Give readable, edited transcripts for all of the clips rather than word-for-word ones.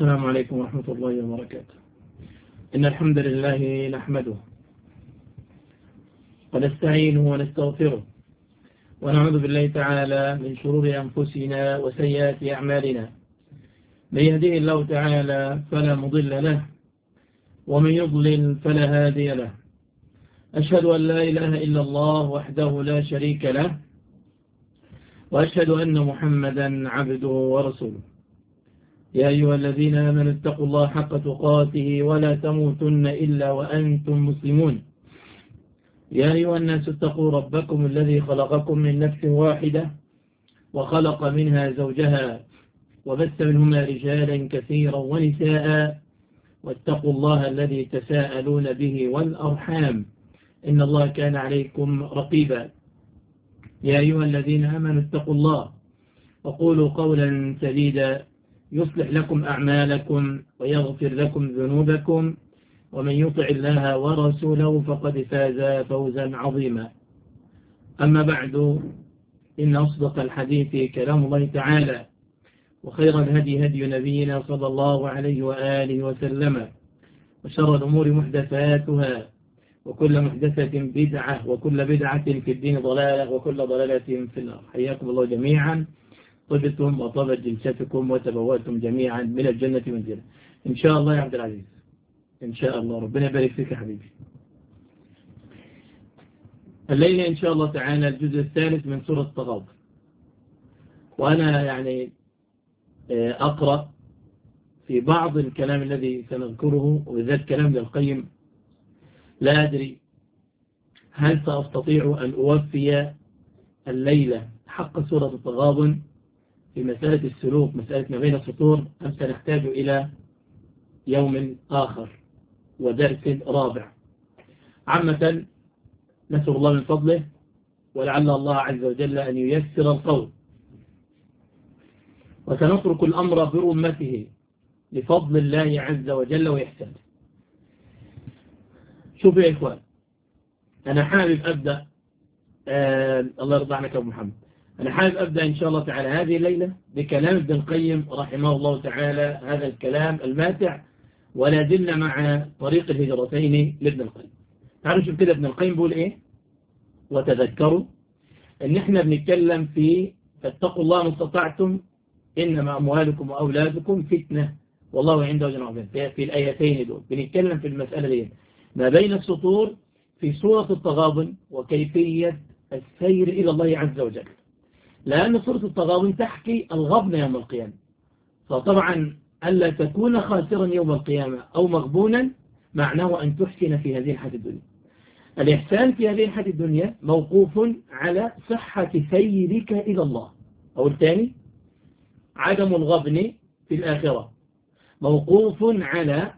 السلام عليكم ورحمة الله وبركاته. إن الحمد لله نحمده ونستعينه ونستغفره ونعوذ بالله تعالى من شرور أنفسنا وسيئات أعمالنا. من يهديه الله تعالى فلا مضل له ومن يضلل فلا هادي له. أشهد أن لا إله إلا الله وحده لا شريك له، وأشهد أن محمدا عبده ورسوله. يا أيها الذين آمنوا اتقوا الله حق تقاته ولا تموتن إلا وأنتم مسلمون. يا أيها الناس اتقوا ربكم الذي خلقكم من نفس واحدة وخلق منها زوجها وبث منهما رجالا كثيرا ونساء، واتقوا الله الذي تساءلون به والأرحام إن الله كان عليكم رقيبا. يا أيها الذين آمنوا اتقوا الله وقولوا قولا سديدا يصلح لكم أعمالكم ويغفر لكم ذنوبكم، ومن يطع الله ورسوله فقد فاز فوزا عظيما. أما بعد، إن أصدق الحديث كلام الله تعالى، وخير الهدي هدي نبينا صلى الله عليه وآله وسلم، وشر الأمور محدثاتها، وكل محدثة بدعة، وكل بدعة في الدين ضلالة، وكل ضلالة في النار. حياكم الله جميعا، طبتم وطابت جلستكم وتبوأتم جميعا من الجنة منزلا إن شاء الله يا عبد العزيز. إن شاء الله، ربنا يبارك فيك يا حبيبي. الليلة إن شاء الله تعالى الجزء الثالث من سورة التغابن، وأنا أقرأ في بعض الكلام الذي سنذكره، وبالذات كلام ابن القيم. لا أدري هل سأستطيع أن أوفي الليلة حق سورة التغابن في مسألة السلوك، مسألة ما بين السطور، أم سنحتاج إلى يوم آخر ودرس رابع. عامة نسأل الله من فضله، ولعل الله عز وجل أن ييسر القول، وسنترك الأمر برمته لفضل الله عز وجل وإحسانه. شوفوا يا إخوان، أنا حابب أبدأ الله يرضى عنك يا أبو محمد. أنا حابب أبدأ إن شاء الله تعالى هذه الليلة بكلام ابن القيم رحمه الله تعالى، هذا الكلام الماتع، ولا زلنا مع طريق الهجرتين لابن القيم. تعالوا نشوف كده ابن القيم بيقول إيه. وتذكروا إن إحنا بنتكلم في فاتقوا الله ما استطعتم إنما أموالكم وأولادكم فتنة والله عنده أجر عظيم. في الآيتين دول بنتكلم في المسألة دي ما بين السطور في سورة التغابن، وكيفية السير إلى الله عز وجل، لأن سورة التغابن تحكي الغبن يوم القيامة. فطبعا ألا تكون خاسرا يوم القيامة أو مغبونا معناه أن تحسن في هذه الحياة الدنيا. الإحسان في هذه الحياة الدنيا موقوف على صحة سيرك إلى الله، أو الثاني عدم الغبن في الآخرة موقوف على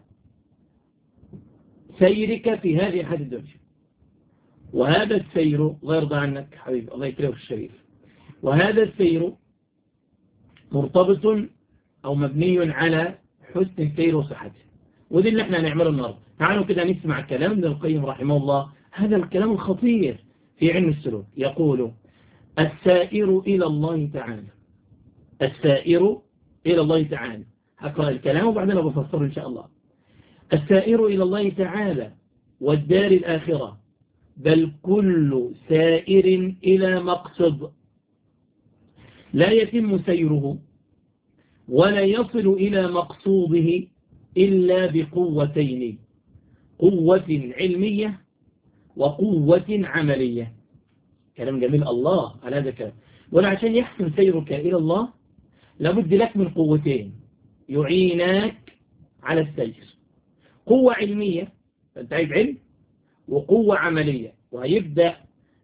سيرك في هذه الحياة الدنيا. وهذا السير، الله يرضى عنك حبيبي، الله يكرمك الشريف، وهذا السير مرتبط أو مبني على حسن السير وصحته، وده اللي احنا هنعمله النهارده. تعالوا كده نسمع كلام ابن القيم رحمه الله، هذا الكلام الخطير في علم السلوك. يقول: السائر إلى الله تعالى، السائر إلى الله تعالى. هقرأ الكلام وبعدين بفسره إن شاء الله. السائر إلى الله تعالى والدار الآخرة، بل كل سائر إلى مقصد لا يتم سيره ولا يصل إلى مقصوده إلا بقوتين: قوة علمية وقوة عملية. كلام جميل الله على هذا الكلام. ولعشان يحسن سيرك إلى الله لابد لك من قوتين يعينك على السير: قوة علمية، أنت عايز علم، وقوة عملية. وهيبدأ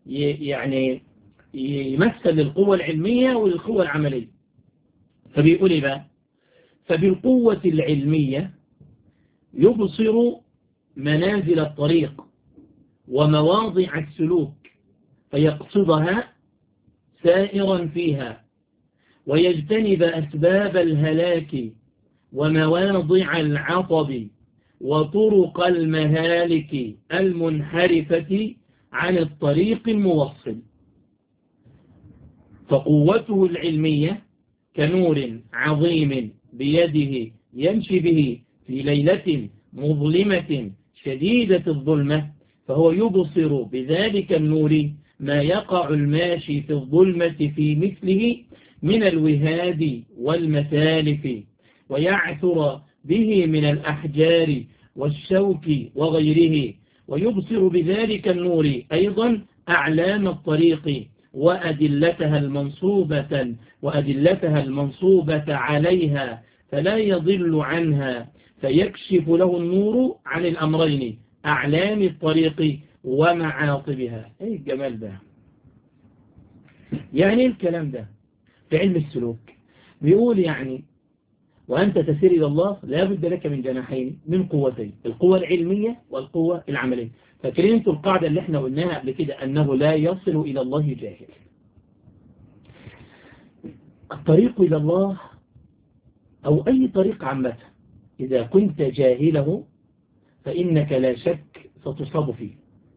يمثل القوة العلمية والقوة العملية. فبيقول إيه بقى؟ فبالقوة العلمية يبصر منازل الطريق ومواضع السلوك فيقصدها سائرا فيها، ويجتنب أسباب الهلاك ومواضع العطب وطرق المهالك المنحرفة عن الطريق الموصل. فقوته العلمية كنور عظيم بيده يمشي به في ليلة مظلمة شديدة الظلمة فهو يبصر بذلك النور ما يقع الماشي في الظلمة في مثله من الوهاد والمثالف ويعثر به من الأحجار والشوك وغيره، ويبصر بذلك النور أيضا أعلام الطريق وأدلتها المنصوبة عليها فلا يضل عنها، فيكشف له النور عن الأمرين أعلام الطريق ومعاطبها. ايه الجمال ده؟ يعني الكلام ده في علم السلوك بيقول يعني وأنت تسير إلى الله لا بد لك من جناحين من قوتين، القوة العلمية والقوة العملية. فاكرين انتوا القاعدة اللي احنا قلناها قبل كده أنه لا يصل إلى الله جاهل. الطريق إلى الله أو أي طريق عامة إذا كنت جاهله فإنك لا شك ستصاب فيه.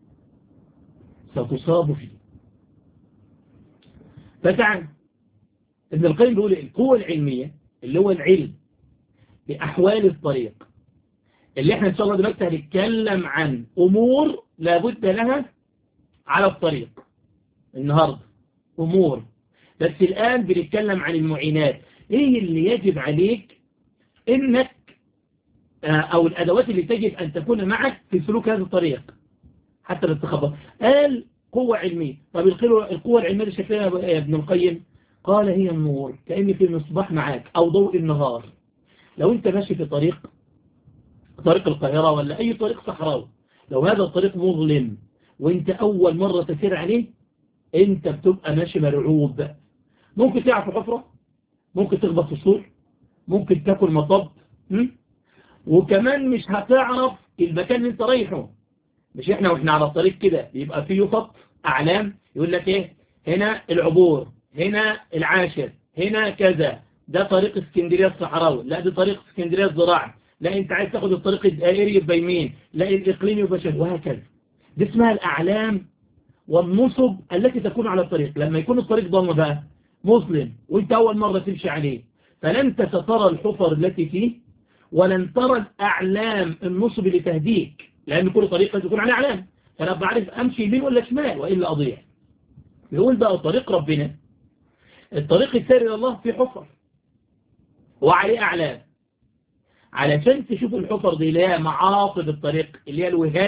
فتعال ابن القيم بيقول القوة العلمية اللي هو العلم بأحوال الطريق، اللي احنا ان شاء الله دلوقتي هنتكلم عن أمور لابد لها على الطريق النهاردة، أمور، بس الآن بنتكلم عن المعينات. ايه اللي يجب عليك انك او الادوات اللي تجب ان تكون معك في سلوك هذا الطريق حتى لا تتخبط. قال قوة علمية. طب القوة العلمية شكلها يا ابن القيم؟ قال هي النور، كأن في مصباح معاك او ضوء النهار. لو انت ماشي في طريق القاهرة ولا اي طريق صحراوي، لو هذا الطريق مظلم وانت اول مرة تسير عليه انت بتبقى ماشي مرعوب، ممكن تقع في حفرة، ممكن تخبط في السور، ممكن تاكل مطب، وكمان مش هتعرف المكان اللي انت رايحه. مش احنا واحنا على الطريق كده بيبقى فيه يفط اعلام يقول لك ايه، هنا العبور، هنا العاشر، هنا كذا، ده طريق اسكندرية الصحراوي، لا ده طريق اسكندرية الزراعي، لا انت عايز تاخد الطريق الدائري يبقى يمين، لا الاقليمي يبقى شمال، وهكذا. دي اسمها الاعلام والنصب التي تكون على الطريق. لما يكون الطريق ضلمة بقى مظلم وانت اول مرة تمشي عليه، فلن تترى الحفر التي فيه ولن ترى الأعلام النصب اللي تهديك، لأن كل طريق لازم يكون عليه أعلام، فأنا بعرف أمشي يمين ولا شمال وإلا أضيع. يقول بقى طريق ربنا، الطريق السير إلى الله في حفر وعليه أعلام، علشان تشوف الحفر دي اللي هي معاصب الطريق اللي هي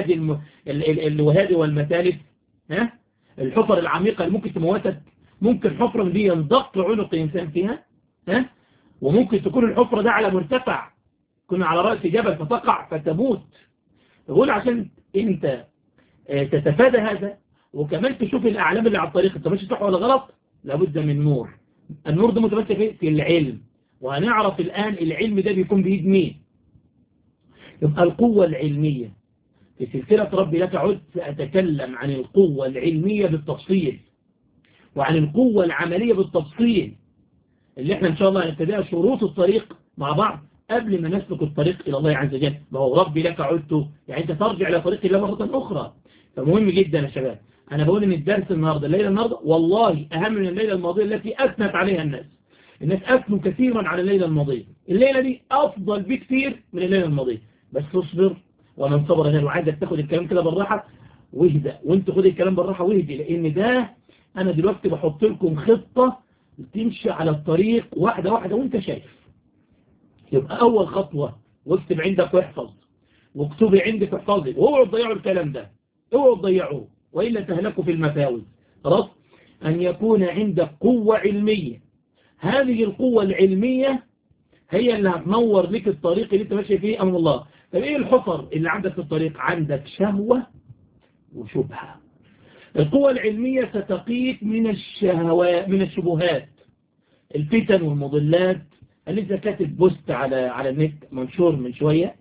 الوهاد والمثالث، الحفر العميقة اللي ممكن تموتك، ممكن حفرة دي ينضق عنق إنسان فيها، وممكن تكون الحفرة ده على مرتفع، كنا على رأس جبل فتقع فتموت. يقول عشان انت تتفادى هذا وكمان تشوف الأعلام اللي على الطريق انت ماشي صح ولا غلط، لابد من نور. النور ده متمثل في العلم، وهنعرف الآن العلم ده بيكون بيد مين. يبقى القوة العلمية في سلسلة ربي لك عد سأتكلم عن القوة العلمية بالتفصيل وعن القوة العملية بالتفصيل، اللي احنا ان شاء الله هنبتديها شروط الطريق مع بعض قبل ما نسلك الطريق إلى الله عز وجل. ما هو ربي لك عدت، يعني أنت ترجع إلى طريق الله مرة أخرى. فمهم جدا يا شباب، أنا بقول إن الدرس النهاردة الليلة النهاردة والله أهم من الليلة الماضية التي أثنت عليها الناس أثنوا كثيرا على الليلة الماضية. الليلة دي أفضل بكثير من الليلة الماضية، بس تصبر ومن صبر هنا. وعايزك تاخد الكلام كده بالراحة واهدى، وانت خد الكلام بالراحة واهدى، لأن ده أنا دلوقتي بحط لكم خطة تمشي على الطريق واحدة واحدة وانت شايف. يبقى أول خطوة واكتب عندك واحفظ، واكتبي عندك واحفظي، واوعوا تضيعوا الكلام ده، اوعوا تضيعوه وإلا تهلكوا في المفاوز. خلاص، أن يكون عندك قوة علمية. هذه القوة العلمية هي اللي هتنور لك الطريق اللي انت ماشي فيه أمام الله. طب ايه الحفر اللي عندك في الطريق؟ عندك شهوة وشبهة. القوة العلمية ستقيك من الشبهات، الفتن والمضلات. اللي انت كاتب بوست على النت منشور من شوية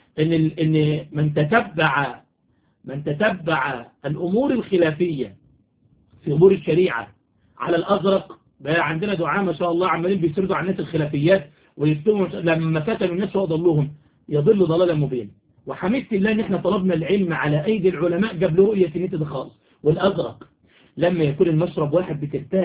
ان من تتبع الامور الخلافية في امور الشريعة على الازرق بقى. عندنا دعاء ما شاء الله عمالين بيسردوا على الناس الخلافيات ويكتبوا لما فتنوا الناس وأضلوهم يضل ضلالا مبين. وحمدت الله ان احنا طلبنا العلم على ايدي العلماء قبل رؤية النت ده خالص. والازرق لما يكون المشرب واحد بترتاح،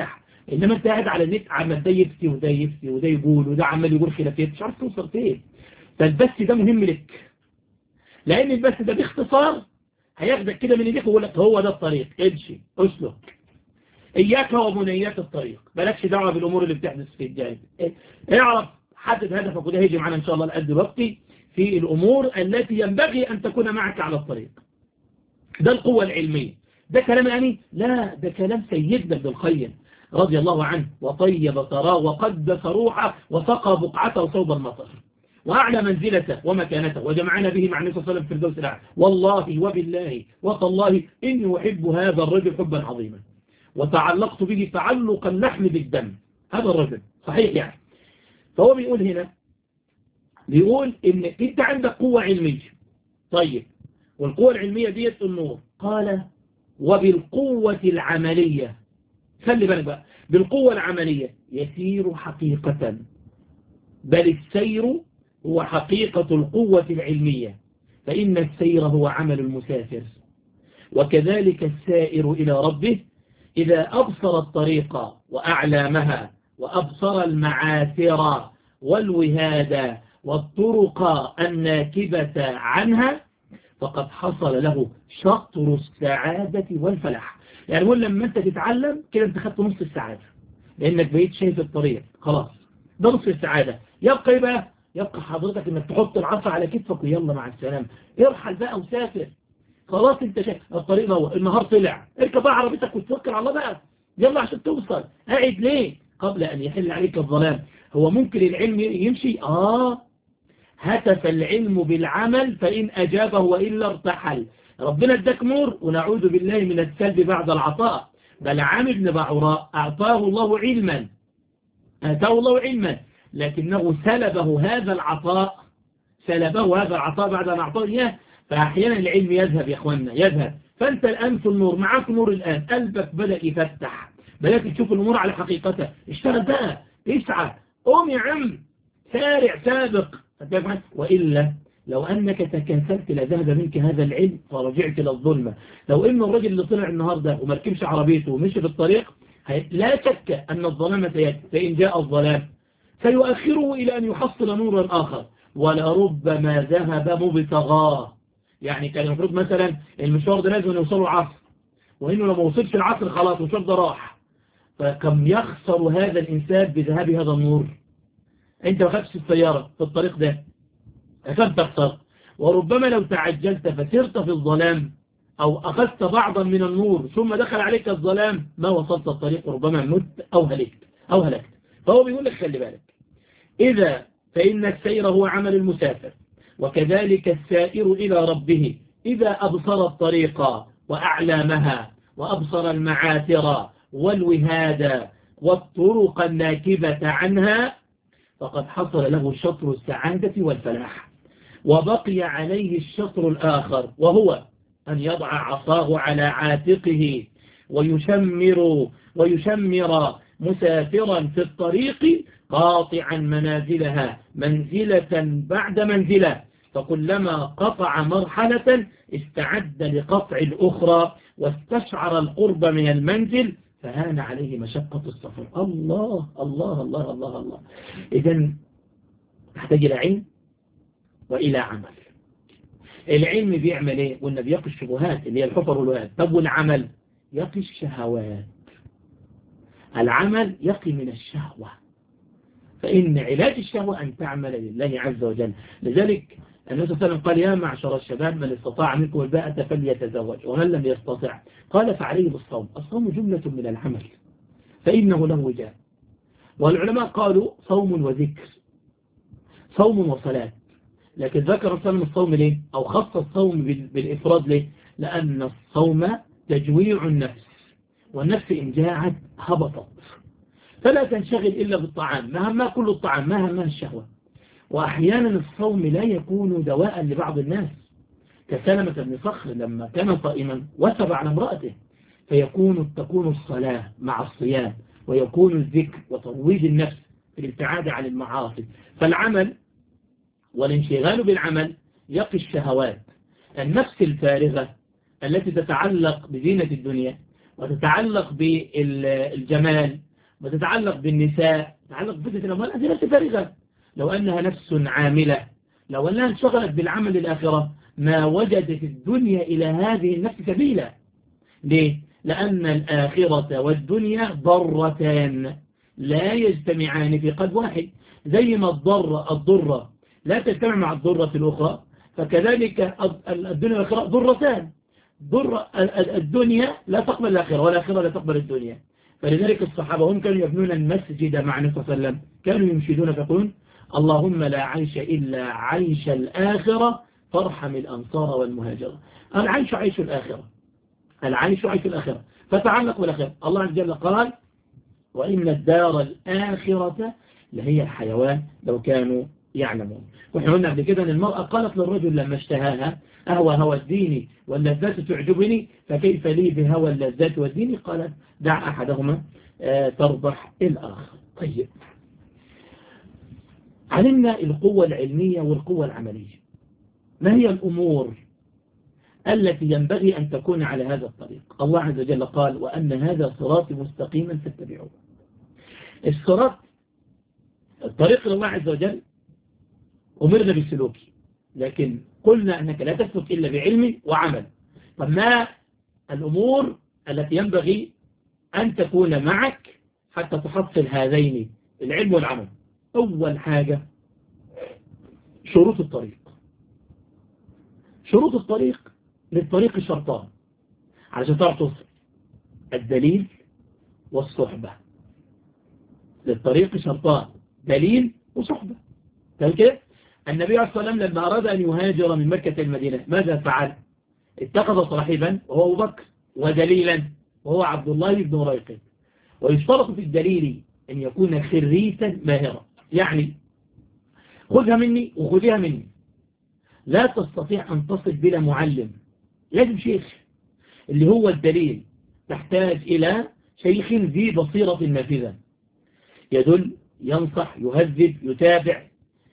إنما أنت قاعد على النت عمال ده يفتي وده يفتي وده يقول وده عمال يقول خلافات، مش عارف توصل فين. فالبث ده مهم لك، لأن البث ده باختصار هياخدك كده من ايديك ويقول لك هو ده الطريق، امشي اسلك. إياك ومنيات الطريق، مالكش دعوة بالأمور اللي بتحدث في الجانب. اعرف حدد هدفك، وده هيجي معنا إن شاء الله لقد دلوقتي في الأمور التي ينبغي أن تكون معك على الطريق. ده القوة العلمية. ده كلام يعني؟ لا، ده كلام سيدنا ابن القيم رضي الله عنه. وطيب ثراه وقدس روحه وسقى بقعته صوب المطر وأعلى منزلته ومكانته وجمعنا به مع النبي صلى الله عليه وسلم في الفردوس الأعلى. والله وبالله وتالله إني أحب هذا الرجل حبا عظيما وتعلقت به تعلق اللحم بالدم. هذا الرجل صحيح يعني. فهو بيقول هنا، بيقول إن أنت عندك قوة علمية. طيب، والقوة العلمية ديت النور. قال وبالقوة العملية، خلي بالك بقى، بالقوة العملية يسير حقيقة، بل السير هو حقيقة القوة العلمية، فإن السير هو عمل المسافر. وكذلك السائر إلى ربه إذا أبصر الطريق وأعلامها وأبصر المعاثر والوهاد والطرق الناكبة عنها فقد حصل له شطر السعادة والفلاح. يعني يقول لما أنت تتعلم كده أنت خدت نص السعادة، لأنك بقيت شايف الطريق خلاص، ده نص السعادة. يبقى إيه بقى؟ يبقى حضرتك أنك تحط العصا على كتفك ويلا مع السلامة، ارحل بقى وسافر. خلاص انت شايف الطريق نور، النهار طلع، اركب بقى عربيتك وتفكر على الله بقى، يلا عشان توصل. قاعد ليه؟ قبل أن يحل عليك الظلام. هو ممكن العلم يمشي؟ هتف العلم بالعمل فإن أجابه وإلا ارتحل. ربنا اداك نور، ونعوذ بالله من السلب بعد العطاء. بلعام بن بعوراء أعطاه الله علما، آتاه الله علما، لكنه سلبه هذا العطاء بعد أن أعطاه إياه. فأحيانا العلم يذهب يا أخوانا، يذهب. فأنت الآن في النور، معاك نور الآن، قلبك بدأ يفتح، بدأت تشوف الأمور على حقيقتها. اشتغل بقى، اسعى، قوم يا عم، سارع سابق. وإلا لو أنك تكاسلت لذهب منك هذا العلم فرجعت إلى الظلمة. لو إن الرجل اللي طلع النهاردة ومركبش عربيته ومشي في الطريق، لا شك أن الظلامة سيأتي، فإن جاء الظلام سيؤخره إلى أن يحصل نورا آخر، ولربما ذهب مبتغاه. يعني كان المفروض مثلا المشوار ده لازم يوصله العصر، وإنه لما وصلش العصر خلاص المشوار ده راح. فكم يخسر هذا الإنسان بذهاب هذا النور. أنت ما خدتش السيارة في الطريق ده عشان تخسر، وربما لو تعجلت فسرت في الظلام أو أخذت بعضا من النور ثم دخل عليك الظلام ما وصلت الطريق، وربما مت أو هلكت. فهو بيقول لك خلي بالك، فإن السير هو عمل المسافر، وكذلك السائر إلى ربه إذا أبصر الطريق وأعلامها وأبصر المعاثر والوهاد والطرق الناكبة عنها فقد حصل له شطر السعادة والفلاح. وبقي عليه الشطر الآخر، وهو أن يضع عصاه على عاتقه ويشمر مسافرا في الطريق قاطعا منازلها منزلة بعد منزلة، فكلما قطع مرحلة استعد لقطع الأخرى واستشعر القرب من المنزل فهان عليه مشقة السفر. الله الله الله الله الله. إذن تحتاج إلى علم وإلى عمل. العلم بيعمل إيه؟ قلنا بيقي الشبهات اللي هي الحفر والوهاد. طب والعمل يقي الشهوات. العمل يقي من الشهوة، فإن علاج الشهوة أن تعمل لله عز وجل. لذلك النبي صلى الله عليه وسلم قال يا معشر الشباب من استطاع منكم الباءة فليتزوج ومن لم يستطع قال فعليه بالصوم. الصوم جملة من العمل فإنه له وجاء. والعلماء قالوا صوم وذكر، صوم وصلاة، لكن ذكر الصوم الصوم ليه؟ أو خص الصوم بالإفراد ليه؟ لأن الصوم تجويع النفس، والنفس إن جاعت هبطت، فلا تنشغل إلا بالطعام، ما همها كل الطعام، ما همها الشهوة. وأحيانا الصوم لا يكون دواء لبعض الناس، كسلمة بن صخر لما كان صائما وثب على امرأته، تكون الصلاة مع الصيام، ويكون الذكر وترويج النفس في الابتعاد عن المعاصي. فالعمل والانشغال بالعمل يقي الشهوات. النفس الفارغة التي تتعلق بزينة الدنيا وتتعلق بالجمال وتتعلق بالنساء، تتعلق بفتنة الأموال، هذه نفس فارغة. لو أنها نفس عاملة، لو أنها انشغلت بالعمل للآخرة ما وجدت الدنيا إلى هذه النفس سبيلا. ليه؟ لأن الآخرة والدنيا ضرتان لا يجتمعان في قلب واحد. زي ما الضرة لا تجتمع مع الضرة الأخرى، فكذلك الدنيا والآخرة ضرتان. الدنيا لا تقبل الآخرة، والآخرة لا تقبل الدنيا. فلذلك الصحابة هم كانوا يبنون المسجد مع النبي صلى الله عليه وسلم، كانوا يمشدون فيقولون اللهم لا عيش إلا عيش الآخرة فارحم الأنصار والمهاجرة. العيش عيش الآخرة، العيش عيش الآخرة، فتعلق بالآخرة. الله عز وجل قال وإن الدار الآخرة لهي الحيوان لو كانوا يعلمون. وإحنا قلنا قبل كده أن المرأة قالت للرجل لما اشتهاها أهوى هوى الدين واللذات تعجبني فكيف لي بهوى اللذات والدين؟ قالت دع أحدهما تربح الآخر. طيب، علمنا القوة العلمية والقوة العملية. ما هي الأمور التي ينبغي أن تكون على هذا الطريق؟ الله عز وجل قال وأن هذا صراطي مستقيما فاتبعوه. الصراط الطريق لله عز وجل أمرنا بالسلوك، لكن قلنا أنك لا تسلك إلا بعلم وعمل. فما الأمور التي ينبغي أن تكون معك حتى تحصل هذين العلم والعمل؟ أول حاجة شروط الطريق. شروط الطريق للطريق شرطان علشان تعرف توصل: الدليل والصحبة. للطريق شرطان: دليل وصحبة. قال كده النبي عليه الصلاة والسلام لما أراد أن يهاجر من مكة المدينة ماذا فعل؟ اتخذ صاحبا وهو أبو بكر، ودليلا وهو عبد الله بن ريقة. ويشترط في الدليل أن يكون خريتا ماهرا، يعني خذها مني وخذها مني. لا تستطيع أن تصل بلا معلم، لازم شيخ. اللي هو الدليل تحتاج إلى شيخ ذي بصيرة نافذة، يدل، ينصح، يهذب، يتابع،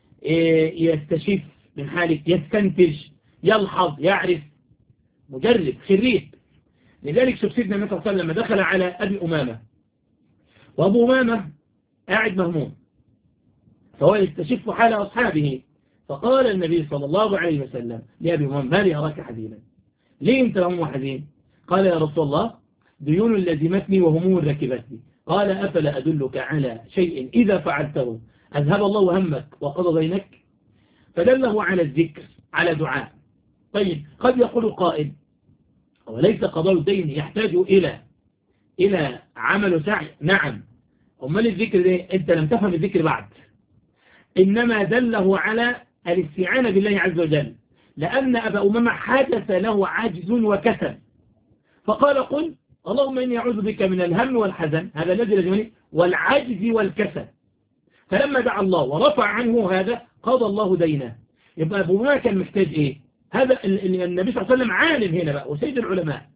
يستشف من حالك، يستنتج، يلحظ، يعرف، مجرب، خريج. لذلك شوف سيدنا النبي صلى الله عليه وسلم لما دخل على أبي أمامة، وأبو أمامة قاعد مهموم، فهو يستشف حال أصحابه، فقال النبي صلى الله عليه وسلم لأبي أمامة ما لي أراك حزينا؟ ليه أنت مهموم حزين؟ قال يا رسول الله ديون لزمتني وهموم ركبتني. قال أفلا أدلك على شيء إذا فعلته أذهب الله همك وقضى دينك؟ فدله على الذكر، على دعاء. طيب، قد يقول قائل وليس قضاء الدين يحتاج إلى عمل سعي. نعم، أمال الذكر ده أنت لم تفهم الذكر بعد. إنما دله على الاستعانة بالله عز وجل، لأن أبا أمامة حدث له عجز وكسل، فقال قل اللهم إني أعوذ بك من الهم والحزن، هذا الذي لزمني، والعجز والكسل. فلما دعا الله ورفع عنه هذا قضى الله دينه. يبقى أبو أمامة كان محتاج إيه؟ هذا النبي صلى الله عليه وسلم عالم هنا بقى وسيد العلماء.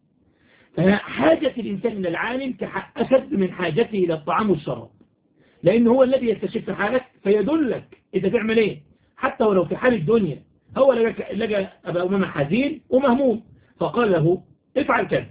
فحاجة الإنسان إلى العالم أشد من حاجته إلى الطعام والشراب، لأنه هو الذي يستشف حالك فيدلك إذا تعمل إيه. حتى ولو في حال الدنيا هو لقى أبا أمامة حزين ومهموم فقال له افعل كذا.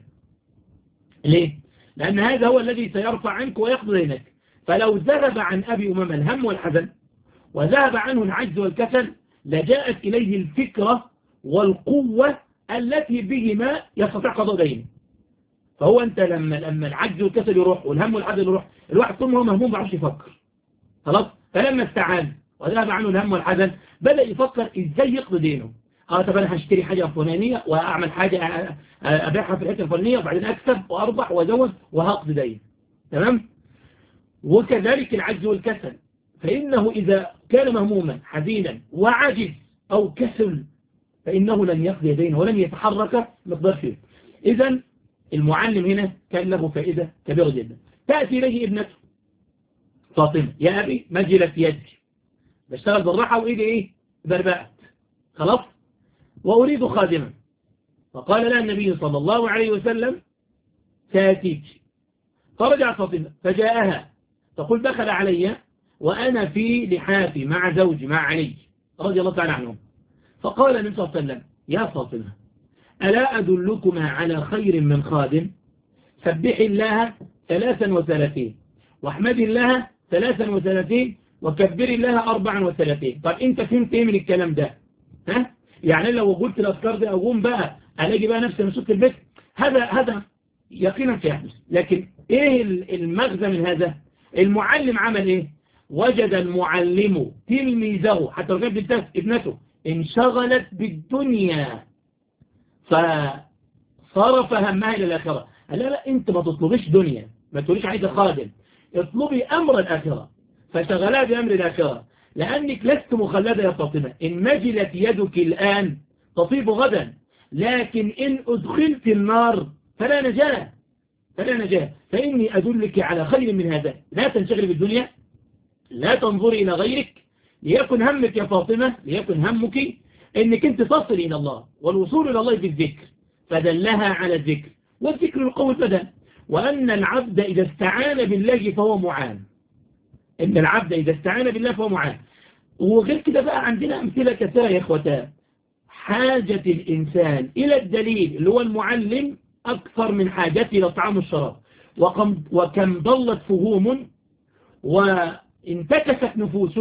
ليه؟ لأن هذا هو الذي سيرفع عنك ويقضي دينك. فلو ذهب عن أبي أمامة الهم والحزن وذهب عنه العجز والكسل لجاءت إليه الفكرة والقوة التي بهما يستطيع قضاء دينه. فهو أنت لما العجز والكسل يروح والهم والحزن يروح، الواحد طول ما هو مهموم ما بيعرفش يفكر خلاص. فلما استعان وذهب عنه الهم والحزن بدأ يفكر إزاي يقضي دينه. طب أنا هشتري حاجة فلانية وأعمل حاجة أبيعها في الحتة الفلانية وبعدين أكسب وأربح وأزود وهقضي دين. تمام؟ وكذلك العجز والكسل، فإنه إذا كان مهموما حزينا وعجز أو كسل فإنه لن يقضي دينه ولن يتحرك مقدار فيه. إذن المعلم هنا كان له فائدة كبيرة جدا. تأتي إليه ابنته فاطمة: يا أبي مجلت يدي، بشتغل بالراحة وإيدي إيه؟ بربقت خلاص، وأريد خادما. فقال لها النبي صلى الله عليه وسلم: سآتيك. فرجعت فاطمة فجاءها تقول: دخل علي وأنا في لحافي مع زوجي مع علي رضي الله تعالى عنهم. فقال النبي صلى الله عليه وسلم: يا فاطمة ألا أدلكما على خير من خادم؟ سبحي الله 33 واحمد الله 33 وكبر الله 34. طب انت فهمت ايه من الكلام ده؟ ها؟ يعني لو قلت الأذكار دي أقوم بقى ألاقي بقى نفسي من صوت البيت، هذا يقينا سيحدث. لكن ايه المغزى من هذا؟ المعلم عمل ايه؟ وجد المعلم تلميذه حتى لو كانت ابنته انشغلت بالدنيا فصرف همها إلى الآخرة. قال لا انت ما تطلبش دنيا، ما تقوليش عايزة خادم، اطلبي أمر الآخرة. فشغلها بأمر الآخرة، لأنك لست مخلدة يا فاطمة. إن مجلت يدك الآن تطيب غدا، لكن إن أدخلت النار فلا نجاة، فلا نجاة. فإني أدلك على خير من هذا. لا تنشغل بالدنيا، لا تنظري إلى غيرك. ليكن همك يا فاطمة، ليكن همك إنك أنت تصل إلى الله، والوصول إلى الله بالذكر. فدلها على الذكر، والذكر القوي البدن. وأن العبد إذا استعان بالله فهو معان. إن العبد إذا استعان بالله فهو معان. وغير كده بقى عندنا أمثلة كثيرة يا إخوتان. حاجة الإنسان إلى الدليل اللي هو المعلم أكثر من حاجته إلى الطعام والشراب. وكم ضلت فهوم وانتكست نفوس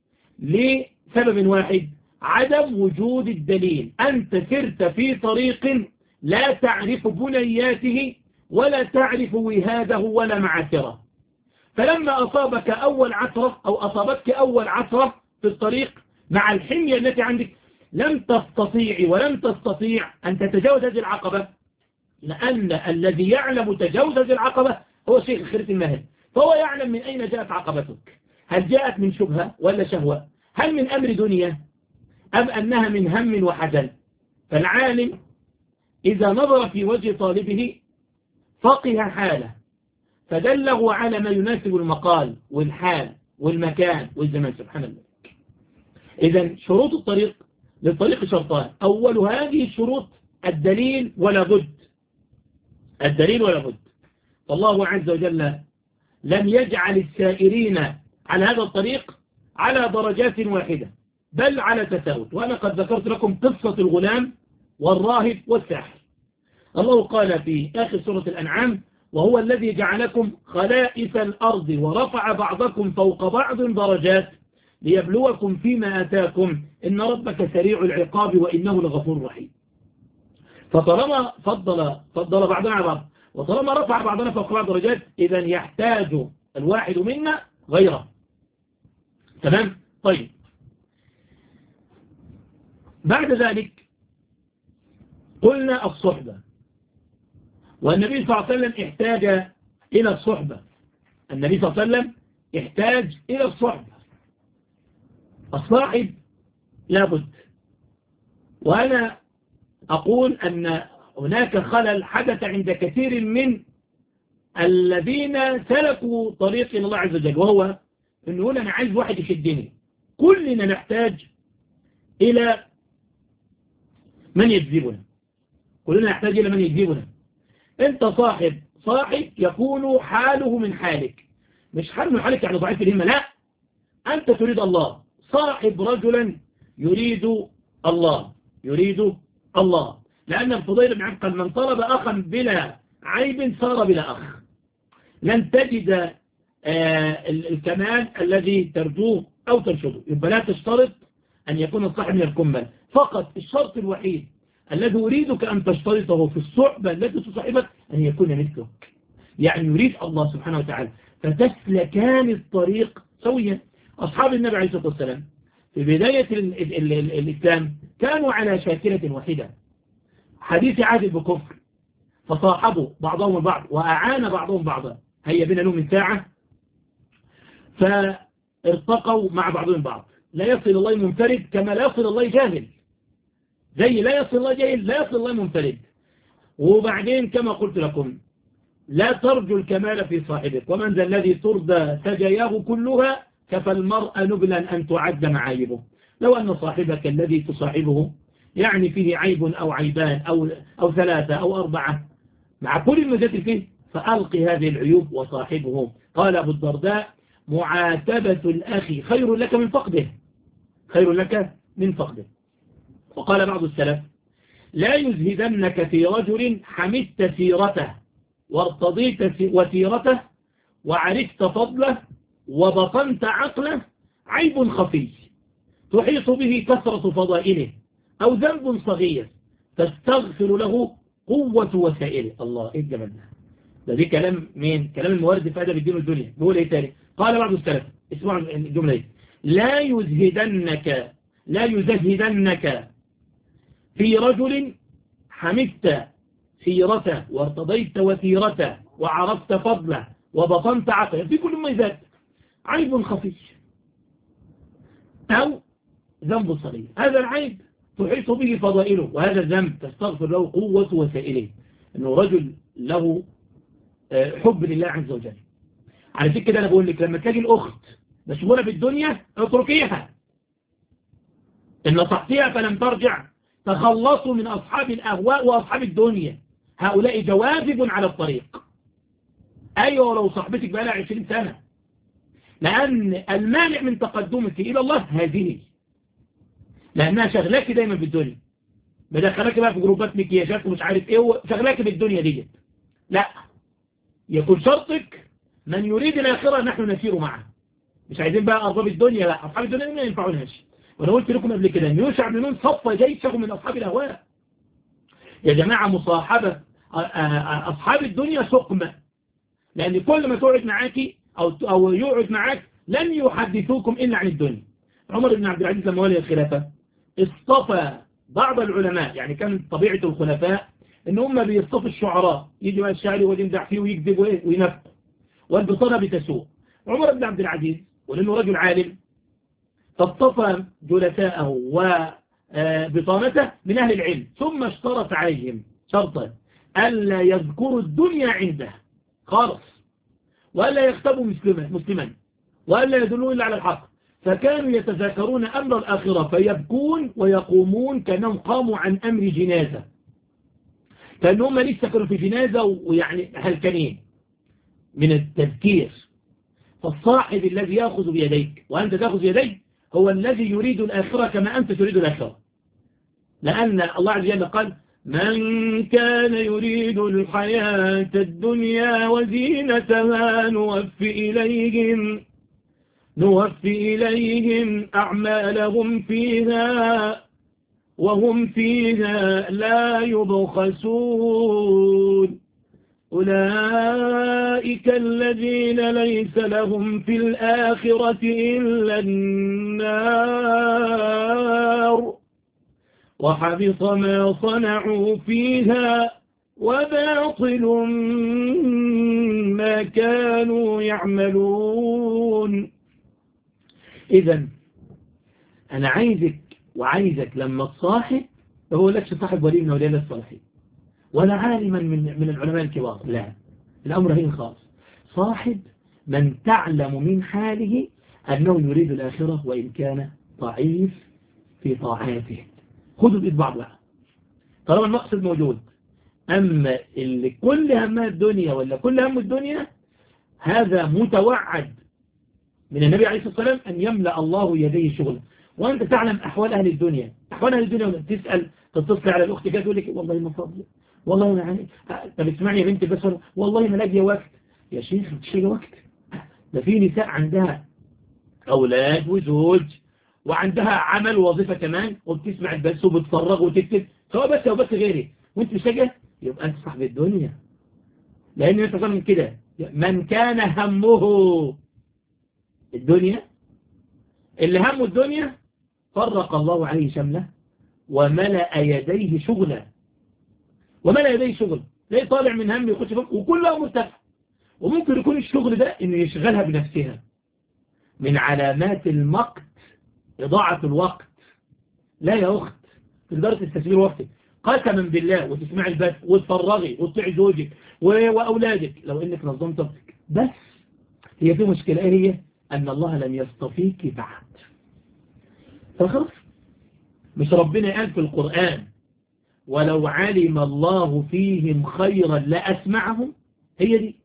لسبب واحد: عدم وجود الدليل. أنت سرت في طريق لا تعرف بنياته ولا تعرف وهاده ولا معاثره. فلما أصابك أول عثرة أو أصابتك أول عثرة في الطريق مع الحمية التي عندك، لم تستطيع ولم تستطيع أن تتجاوز هذه العقبة، لأن الذي يعلم تجاوز هذه العقبة هو شيخ الخريط الماهر. فهو يعلم من أين جاءت عقبتك، هل جاءت من شبهة ولا شهوة، هل من أمر دنيا أم أنها من هم وحزن. فالعالم إذا نظر في وجه طالبه فقه حاله، فدله على ما يناسب المقال والحال والمكان والزمان. سبحان الله. إذن شروط الطريق للطريق شرطان: أول هذه الشروط الدليل ولا بد، الدليل ولا بد. فالله عز وجل لم يجعل السائرين على هذا الطريق على درجات واحدة، بل على تفاوت. وأنا قد ذكرت لكم قصة الغلام والراهب والساحر. الله قال في آخر سورة الأنعام: وهو الذي جعلكم خلائف الأرض ورفع بعضكم فوق بعض درجات ليبلوكم فيما آتاكم إن ربك سريع العقاب وإنه لغفور رحيم. فطالما فضل بعضنا على بعض، وطالما رفع بعضنا فوق بعض درجات، إذا يحتاج الواحد منا غيره. تمام؟ طيب، بعد ذلك قلنا الصحبة. والنبي صلى الله عليه وسلم احتاج إلى الصحبة. النبي صلى الله عليه وسلم احتاج إلى الصحبة. الصاحب لابد. وأنا أقول أن هناك خلل حدث عند كثير من الذين سلكوا طريق إلى الله عز وجل، وهو أنه يقول أنا عايز واحد يشدني. كلنا نحتاج إلى من يجذبنا، كلنا نحتاج إلى من يجذبنا. أنت صاحب يكون حاله من حالك، مش حاله من حالك يعني ضعيف الهمة، لا، أنت تريد الله. صاحب رجلا يريد الله، يريد الله. لأن الفضيل بن عبد قال: من طلب أخا بلا عيب صار بلا أخ. لن تجد الكمال الذي ترجوه أو ترشده. يبقى لا تشترط أن يكون الصاحب من الكمل فقط. الشرط الوحيد الذي أريدك أن تشترطه في الصحبة التي تصاحبك أن يكون مثلك، يعني يريد الله سبحانه وتعالى، فتسلكان الطريق سويا. أصحاب النبي عليه الصلاة والسلام في بداية الإسلام كانوا على شاكلة واحدة، حديث عهد بكفر، فصاحبوا بعضهم البعض وأعان بعضهم بعضا. هيا بنا نوم من ساعة، فارتقوا مع بعضهم بعض. لا يصل الله منفرد كما لا يصل الله جاهل، زي لا يصل الله جاهل لا يصل الله منفرد. وبعدين كما قلت لكم: لا ترجو الكمال في صاحبك، ومن ذا الذي ترضى سجاياه كلها كفى المرء نبلا أن تعد معايبه. لو أن صاحبك الذي تصاحبه يعني فيه عيب أو عيبان أو ثلاثة أو أربعة، مع كل المزات فيه، فألقي هذه العيوب وصاحبه. قال أبو الدرداء: معاتبة الأخ خير لك من فقده، خير لك من فقده. وقال بعض السلف: لا يزهدنك في رجل حمدت سيرته وارتضيت وسيرته وعرفت فضله وبطنت عقله عيب خفي تحيط به كثرة فضائله أو ذنب صغير تستغفر له قوة وسائله. الله إيه الجمال ده؟ دي كلام مين؟ كلام المورد في أدب الدين والدنيا. بيقول إيه تاني؟ قال بعض السلف، اسمعوا الجملة دي: لا يزهدنك في رجل حمدت سيرته وارتضيت وثيرته وعرفت فضله وبطنت عقله في كل مميزات عيب خفي أو ذنب صغير. هذا العيب تحيط به فضائله، وهذا الذنب تستغفر له قوة وسائله. أنه رجل له حب لله عز وجل. على فكرة كده أنا بقول لك، لما تلاقي الأخت مشغولة بالدنيا اتركيها، إن نصحتها فلم ترجع. تخلصوا من أصحاب الأهواء وأصحاب الدنيا، هؤلاء جواذب على الطريق. أيوة لو صاحبتك بقى لها 20 سنة، لأن المانع من تقدمك إلى الله هذه، لأنها شغلاك دايما بالدنيا، بدخلك بقى في جروبات مكياجات ومش عارف إيه، شغلاك بالدنيا دي. لا، يكون شرطك من يريد الآخرة نحن نسير معه. مش عايزين بقى أرباب الدنيا، لا، أصحاب الدنيا ما ينفعوناش. وأنا قلت لكم قبل كده أن يوشع بن نون صف جيشه من أصحاب الأهواء. يا جماعة مصاحبة أصحاب الدنيا سقمة، لأن كل ما تقعد معاكي أو يقعد معاك لن يحدثوكم إلا عن الدنيا. عمر بن عبد العزيز لما ولي الخلافة اصطفى بعض العلماء، يعني كانت طبيعة الخلفاء إن هم بيصطفوا الشعراء، يجي بقى الشاعر ويمدح فيه ويكذب وينفق، والبطانة بتسوء. عمر بن عبد العزيز ولأنه رجل عالم فاصطفى جلساءه وبطانته من أهل العلم، ثم اشترط عليهم شرطا ألا يذكروا الدنيا عنده خالص، وألا يختبوا مسلما، وألا يدلوا إلا على الحق. فكانوا يتذاكرون أمر الآخرة فيبكون ويقومون كأنهم قاموا عن أمر جنازة، كأنهم لسه كانوا في جنازة ويعني هلكانين من التذكير. فالصاحب الذي يأخذ بيديك وأنت تأخذ بيديك هو الذي يريد الآخرة كما أنت تريد الآخرة، لأن الله عز وجل قال: من كان يريد الحياة الدنيا وزينتها نوفي إليهم أعمالهم فيها وهم فيها لا يبخسون. أولئك الذين ليس لهم في الآخرة إلا النار وحبط ما صنعوا فيها وباطل ما كانوا يعملون. إذن أنا عايزك وعايزك لما تصاحب، هو لكش صاحب ولي من أولياء الله الصالحين ولا عالما من العلماء الكبار، لا، الأمر هين خاص. صاحب من تعلم من حاله أنه يريد الآخرة وإن كان ضعيف في طاعاته. خذوا بإيد بعض بقى طالما المقصد موجود. أما اللي كل همه الدنيا ولا كل هم الدنيا، هذا متوعد من النبي عليه الصلاة والسلام أن يملأ الله يديه شغلا. وأنت تعلم أحوال أهل الدنيا، أحوال أهل الدنيا، تسأل تتصل على الأخت كده تقول لك والله ما فاضي، والله ما يعني، طب اسمعني يا بنتي بس، والله ما لاقيه وقت. يا شيخ مش لاقيه وقت، ده في نساء عندها أولاد وزوج وعندها عمل ووظيفة كمان، وبتسمع البث وبتفرغ وتكتب، سواء بس أو بس غيري، وانت مش لاقيه، يبقى انت صاحب الدنيا. لأن انت من كده، من كان همه الدنيا، اللي همه الدنيا فرق الله عليه شمله وملأ يديه شغلا. وملأ يديه شغل، ليه طالع من هم يخش فوق وكلها مرتفع. وممكن يكون الشغل ده انه يشغلها بنفسها. من علامات المقت إضاعة الوقت. لا يا أخت، في إدارة التسبيل وقتك قسما بالله، وتسمع البث وتفرغي وتطيع زوجك وأولادك لو إنك نظمت وقتك. بس هي في مشكلة، هي أن الله لم يصطفيك بعد. فخلاص، مش ربنا قال في القرآن ولو علم الله فيهم خيرا لأسمعهم؟ هي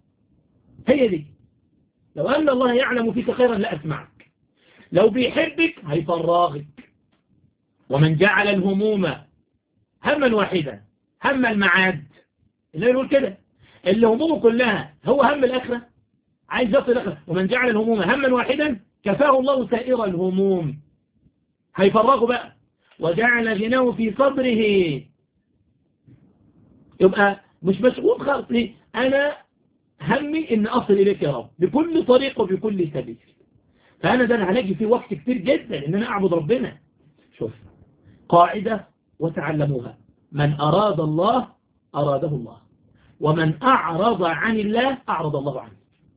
دي. لو أن الله يعلم فيك خيرا لأسمعك. لو بيحبك هيفرغك. ومن جعل الهموم هما واحدا، هم المعاد، اللي يقول كده اللي همومه كلها هو هم الآخرة، عايز يصل ومن جعل الهموم هما واحدا كفاه الله سائر الهموم. هيفرغوا بقى. وجعل غناه في صدره، يبقى مش مشغول خالص. ليه؟ أنا همي إن أصل إليك يا رب بكل طريق وبكل سبيل. فأنا ده أنا هلاقي فيه وقت كتير جدا إن أنا أعبد ربنا. شوف قاعدة وتعلموها: من أراد الله أراده الله، ومن أعرض عن الله أعرض الله عنه.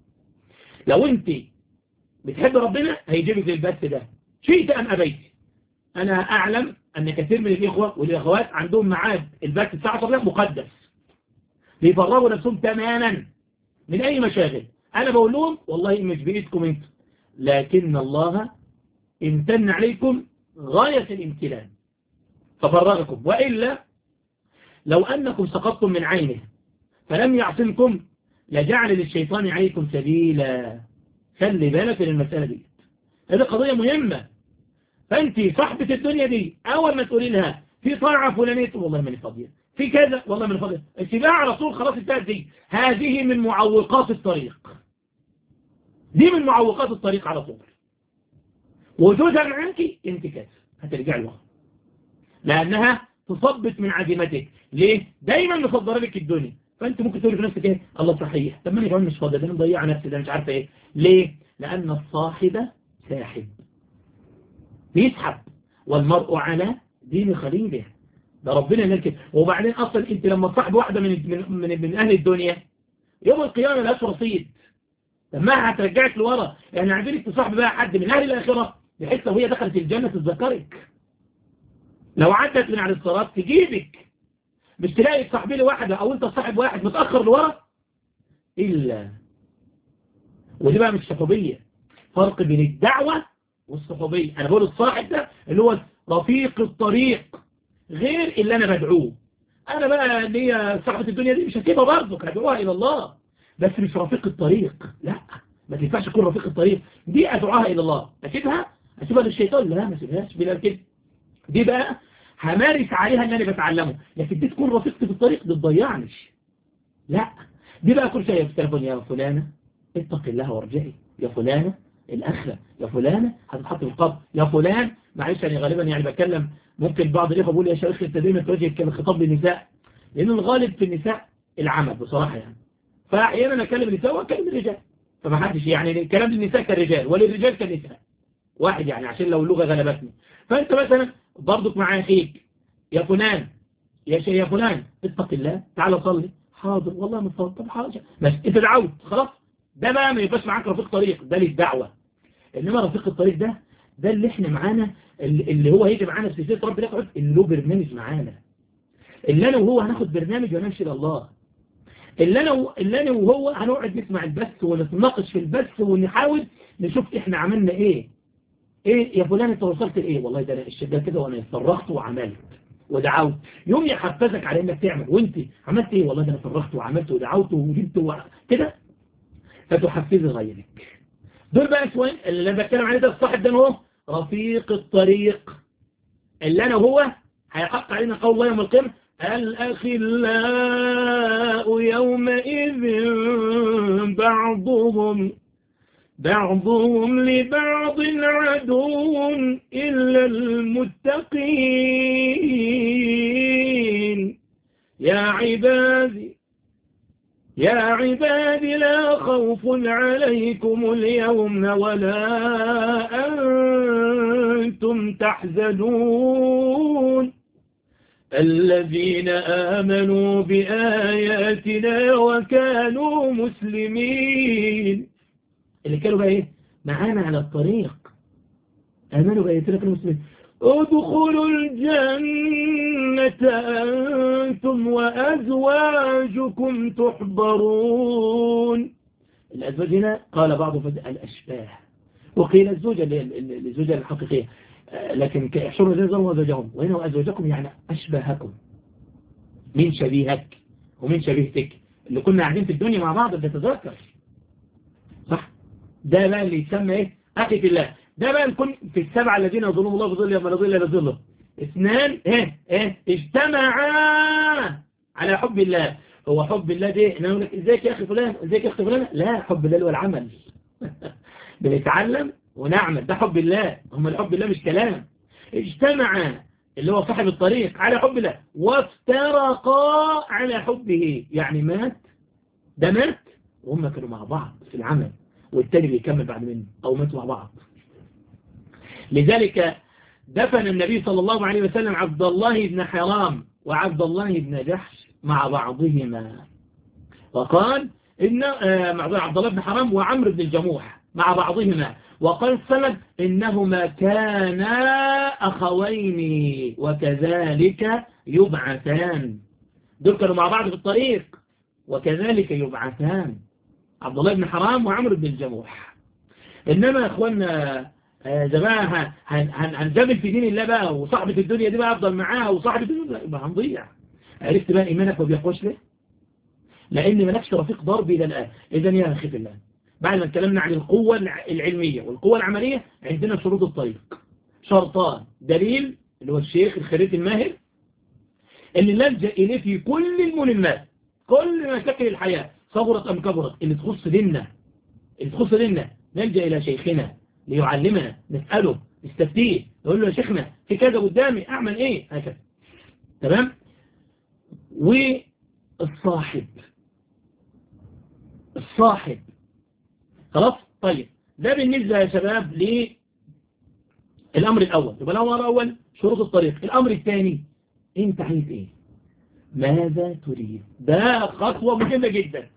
لو أنت بتحب ربنا هيجيبك للبث ده شئت أم أبيت. أنا أعلم أن كثير من الإخوة والأخوات عندهم ميعاد البث الساعة 10 مقدس، بيفرغوا نفسهم تماما من أي مشاغل. أنا بقول لهم والله مش بإيدكم أنتم، لكن الله امتن عليكم غاية الامتنان ففرغكم. وإلا لو أنكم سقطتم من عينه فلم يعصمكم لجعل للشيطان عليكم سبيلا. خلي بالك من المسألة دي، هذه قضية مهمة. فأنت صاحبة الدنيا دي أول ما تقولي لها في طاعة فلانية والله ماني فاضية، في كذا والله ماني فاضية، اتباع على طول خلاص انتهت دي. هذه من معوقات الطريق، دي من معوقات الطريق على طول. وجودها معاك انت كذا هترجع لها، لأنها تصبت من عزيمتك. ليه؟ دايما مصدر لك الدنيا. فأنت ممكن تقول في نفسك ايه؟ الله صحيح، طب ما انا كمان مش فاضي، ده انا مضيع نفسي، ده مش عارفه ايه. ليه؟ لأن الصاحب ساحب بيسحب، والمرء على دين خليله. ده ربنا قال كده. وبعدين اصلا انت لما تصاحب واحده من اهل الدنيا يوم القيامه ملهاش رصيد، لما هترجعك لورا. يعني عايزينك تصاحب بقى حد من اهل الاخره بحيث لو هي دخلت الجنه تتذكرك، لو عدت من على الصراط تجيبك، مش تلاقي تصاحبي لي واحده او انت صاحب واحد متاخر لورا الا. ودي بقى مش صحوبيه، فرق بين الدعوه والصحوبيه. انا بقول الصاحب ده اللي هو رفيق الطريق، غير اللي انا بدعوه. انا بقى اللي هي صاحبة الدنيا دي مش هسيبها برضك، هدعوها الى الله، بس مش رفيق الطريق. لا، ما تنفعش تكون رفيق الطريق. دي ادعوها الى الله، اسيبها للشيطان؟ لا، ما اسيبهاش بلا كده. دي بقى همارس عليها اللي انا بتعلمه. لكن دي تكون رفيقتي في الطريق دي تضيعنيش. لا، دي بقى كل شيء في التليفون: يا فلانة اتق الله وارجعي، يا فلانة الأخرة، يا فلانة هتتحط في القبر، يا فلان. معلش أنا غالبا يعني بتكلم، ممكن بعض الإخوة بيقول يا شيخ أنت دايما توجه الخطاب للنساء، لأن الغالب في النساء العمل بصراحة يعني. فأحيانا أكلم النساء وأكلم الرجال، فما حدش يعني الكلام للنساء كالرجال وللرجال كالنساء واحد، يعني عشان لو اللغة غلبتني. فأنت مثلا برضك مع أخيك: يا فلان يا فلان اتق الله تعالى صلي. حاضر والله مصلي. طب حاضر، بس انت دعوت خلاص. ده بقى ما يبقاش معاك رفيق طريق، ده للدعوة. انما رفيق الطريق ده اللي احنا معانا، اللي هو هيجي معانا في سلسله رب نقعد اللي له برنامج معانا، اللي انا وهو هناخد برنامج ونمشي لله، اللي انا وهو هنقعد نسمع البث ونتناقش في البث ونحاول نشوف احنا عملنا ايه يا فلان انت وصلت لايه. والله ده انا الشيء ده كده وانا فرغت وعملت ودعوت. يوم يحفزك على انك تعمل، وانت عملت ايه؟ والله ده انا فرغت وعملت ودعوت وجبت كده، فتحفز غيرك. دول بقى شوية اللي انا بتكلم عليه. ده الصاحب ده هو رفيق الطريق، اللي انا وهو هيحق علينا قول الله يوم القيامة: الأخلاء يومئذ بعضهم لبعض عدو إلا المتقين. يا عبادي لا خوف عليكم اليوم ولا أنتم تحزنون الذين آمنوا بآياتنا وكانوا مسلمين. اللي كانوا بقى ايه معانا على الطريق، آمنوا بآياتنا كانوا مسلمين. ادخلوا الجنة أنتم وأزواجكم تحبرون. الأزواج هنا قال بعض الأشباه، وقيل الزوجة الزوجة الحقيقية، لكن احشروا زي ظلوا أزواجهم، وهنا وأزواجكم يعني أشباهكم. مين شبيهك ومين شبيهتك اللي كنا قاعدين في الدنيا مع بعض بنتذكر، صح؟ ده بقى اللي يسمى ايه؟ أخي في الله. ده بقى نكون في السبعة الذين يظلهم الله بظل يوم لا ظل إلا ظله. اثنان اجتمعا على حب الله هو حب الله ده انا اقول لك ازيك يا اخي فلان، ازيك يا اخي فلان، لا، حب الله هو العمل. بنتعلم ونعمل، ده حب الله. هم الحب الله مش كلام. اجتمع اللي هو صاحب الطريق على حب الله وافترقا على حبه، يعني مات، ده مات وهم كانوا مع بعض في العمل، والتاني بيكمل بعد منه أو ماتوا مع بعض. لذلك دفن النبي صلى الله عليه وسلم عبد الله بن حرام وعبد الله بن جحش مع بعضهما، وقال إن عبد الله بن حرام وعمرو بن الجموح مع بعضهما، وقال السند إنهما كانا أخوين وكذلك يبعثان. دول كانوا مع بعض في الطريق وكذلك يبعثان، عبد الله بن حرام وعمرو بن الجموح. إنما يا أخوانا جماعة هنجمل في دين الله بقى، وصاحبة الدنيا دي بقى أفضل معاها، وصاحبة الدنيا يبقى هنضيع. عرفت بقى إيمانك ما بيقوش ليه؟ لأن مالكش رفيق ضربي إلى الآن. إذن يا أخي في الله، بعد ما اتكلمنا عن القوة العلمية والقوة العملية، عندنا شروط الطريق شرطان: دليل اللي هو الشيخ الخريج الماهر اللي نلجأ إليه في كل الملمات، كل مشاكل الحياة صغرت أم كبرت، اللي تخص ديننا نلجأ إلى شيخنا ليعلمنا، نسأله، نستفتيه، نقول له يا شيخنا في كذا قدامي أعمل إيه، هكذا. تمام. والصاحب خلاص. طيب ده بالنسبة يا شباب للأمر الأول. يبقى الأمر الأول شروط الطريق. الأمر الثاني أنت عايز إيه، ماذا تريد. ده خطوة مهمة جدا.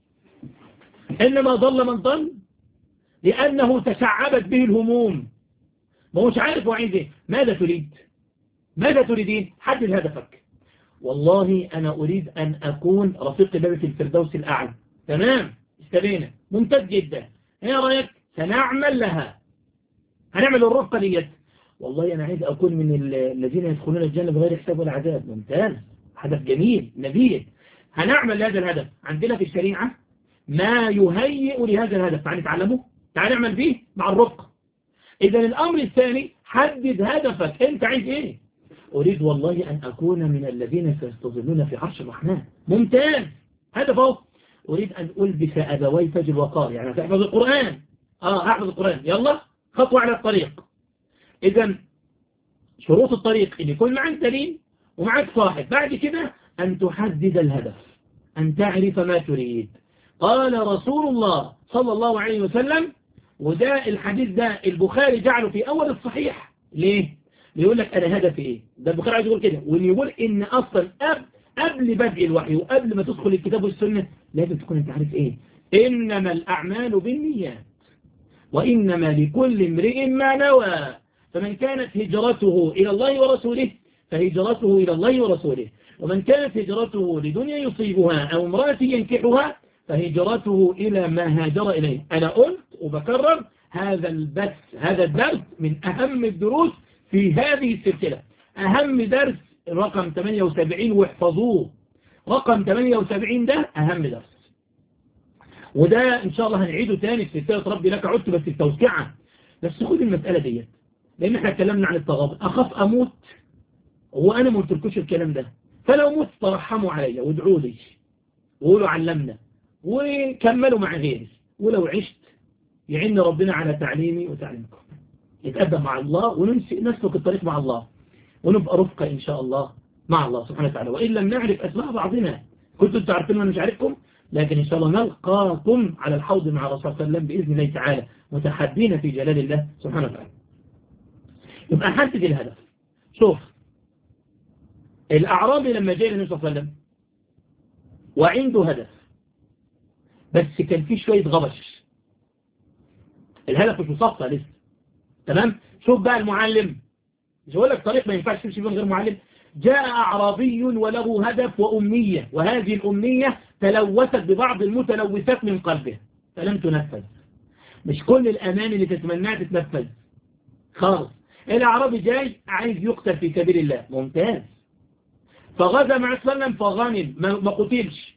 إنما ضل من ضل لأنه تشعبت به الهموم، ما هوش عارف هو عايز إيه. ماذا تريد، ماذا تريدين، حدد هدفك. والله أنا أريد أن أكون رفيق الله في الفردوس الأعلى. تمام، استبينا، ممتاز جدا. ايه رأيك، سنعمل لها، هنعمل الرفقة ديت. والله أنا عايز أكون من الذين يدخلون الجنة بغير حساب ولا عذاب. ممتاز، هدف جميل نبيل. هنعمل لهذا الهدف. عندنا في الشريعة ما يهيئ لهذا الهدف، تعال نتعلمه، تعال نعمل به مع الرفقة. إذا الأمر الثاني حدد هدفك، أنت عايز إيه. أريد والله أن أكون من الذين سيستظلون في عرش الرحمن. ممتاز، هدفه. أريد أن ألبس أبوي تاج الوقار، يعني تحفظ القرآن. أحفظ القرآن، يلا خطوة على الطريق. إذا شروط الطريق اللي يكون معك دليل ومعك صاحب. بعد كده أن تحدد الهدف، أن تعرف ما تريد. قال رسول الله صلى الله عليه وسلم، وده الحديث ده البخاري جعله في أول الصحيح. ليه؟ بيقول لك أنا هدفي إيه. ده البخاري عايز يقول كده، ويقول إن أصلا قبل بدء الوحي وقبل ما تدخل الكتاب والسنة لازم تكون أنت عارف إيه. إنما الأعمال بالنيات وإنما لكل امرئ ما نوى، فمن كانت هجرته إلى الله ورسوله فهجرته إلى الله ورسوله، ومن كانت هجرته لدنيا يصيبها أو امرأة ينكحها فهجرته إلى ما هاجر إليه. أنا قلت وبكرر هذا الدرس من أهم الدروس في هذه السلسلة. أهم درس رقم 78، واحفظوه، رقم 78 ده أهم درس. وده إن شاء الله هنعيده تاني في سلسلة ربي لك عدت، بس التوسعة. بس خد المسألة ديت، لأن احنا اتكلمنا عن التغابن. أخاف أموت وأنا ما قلتلكوش الكلام ده، فلو مت ترحموا علي وادعوا لي وقولوا علمنا وكملوا مع غيري، ولو عشت يعين ربنا على تعليمي وتعليمكم، نتقدم مع الله ونسلك الطريق مع الله، ونبقى رفقة إن شاء الله مع الله سبحانه وتعالى. وإن لم نعرف أسماء بعضنا، كنتم تعرفون وأنا مش عارفكم، لكن إن شاء الله نلقاكم على الحوض مع الرسول صلى الله عليه وسلم بإذن الله تعالى، متحدين في جلال الله سبحانه وتعالى. يبقى حدد الهدف. شوف الأعرابي لما جاء النبي صلى الله عليه وسلم وعنده هدف، بس كان فيه شوية غبش، الهدف مش مصفى لسه. تمام. شوف بقى المعلم، مش هقول لك طريق ما ينفعش تمشي من غير معلم. جاء أعرابي وله هدف وأمنية، وهذه الأمنية تلوثت ببعض المتلوثات من قلبه فلم تنفذ. مش كل الأمان اللي تتمناه تتنفذ خالص. الأعرابي جاي عايز يقتل في سبيل الله، ممتاز، فغزا مع صلى الله عليه وسلم فغنم، ما قتلش،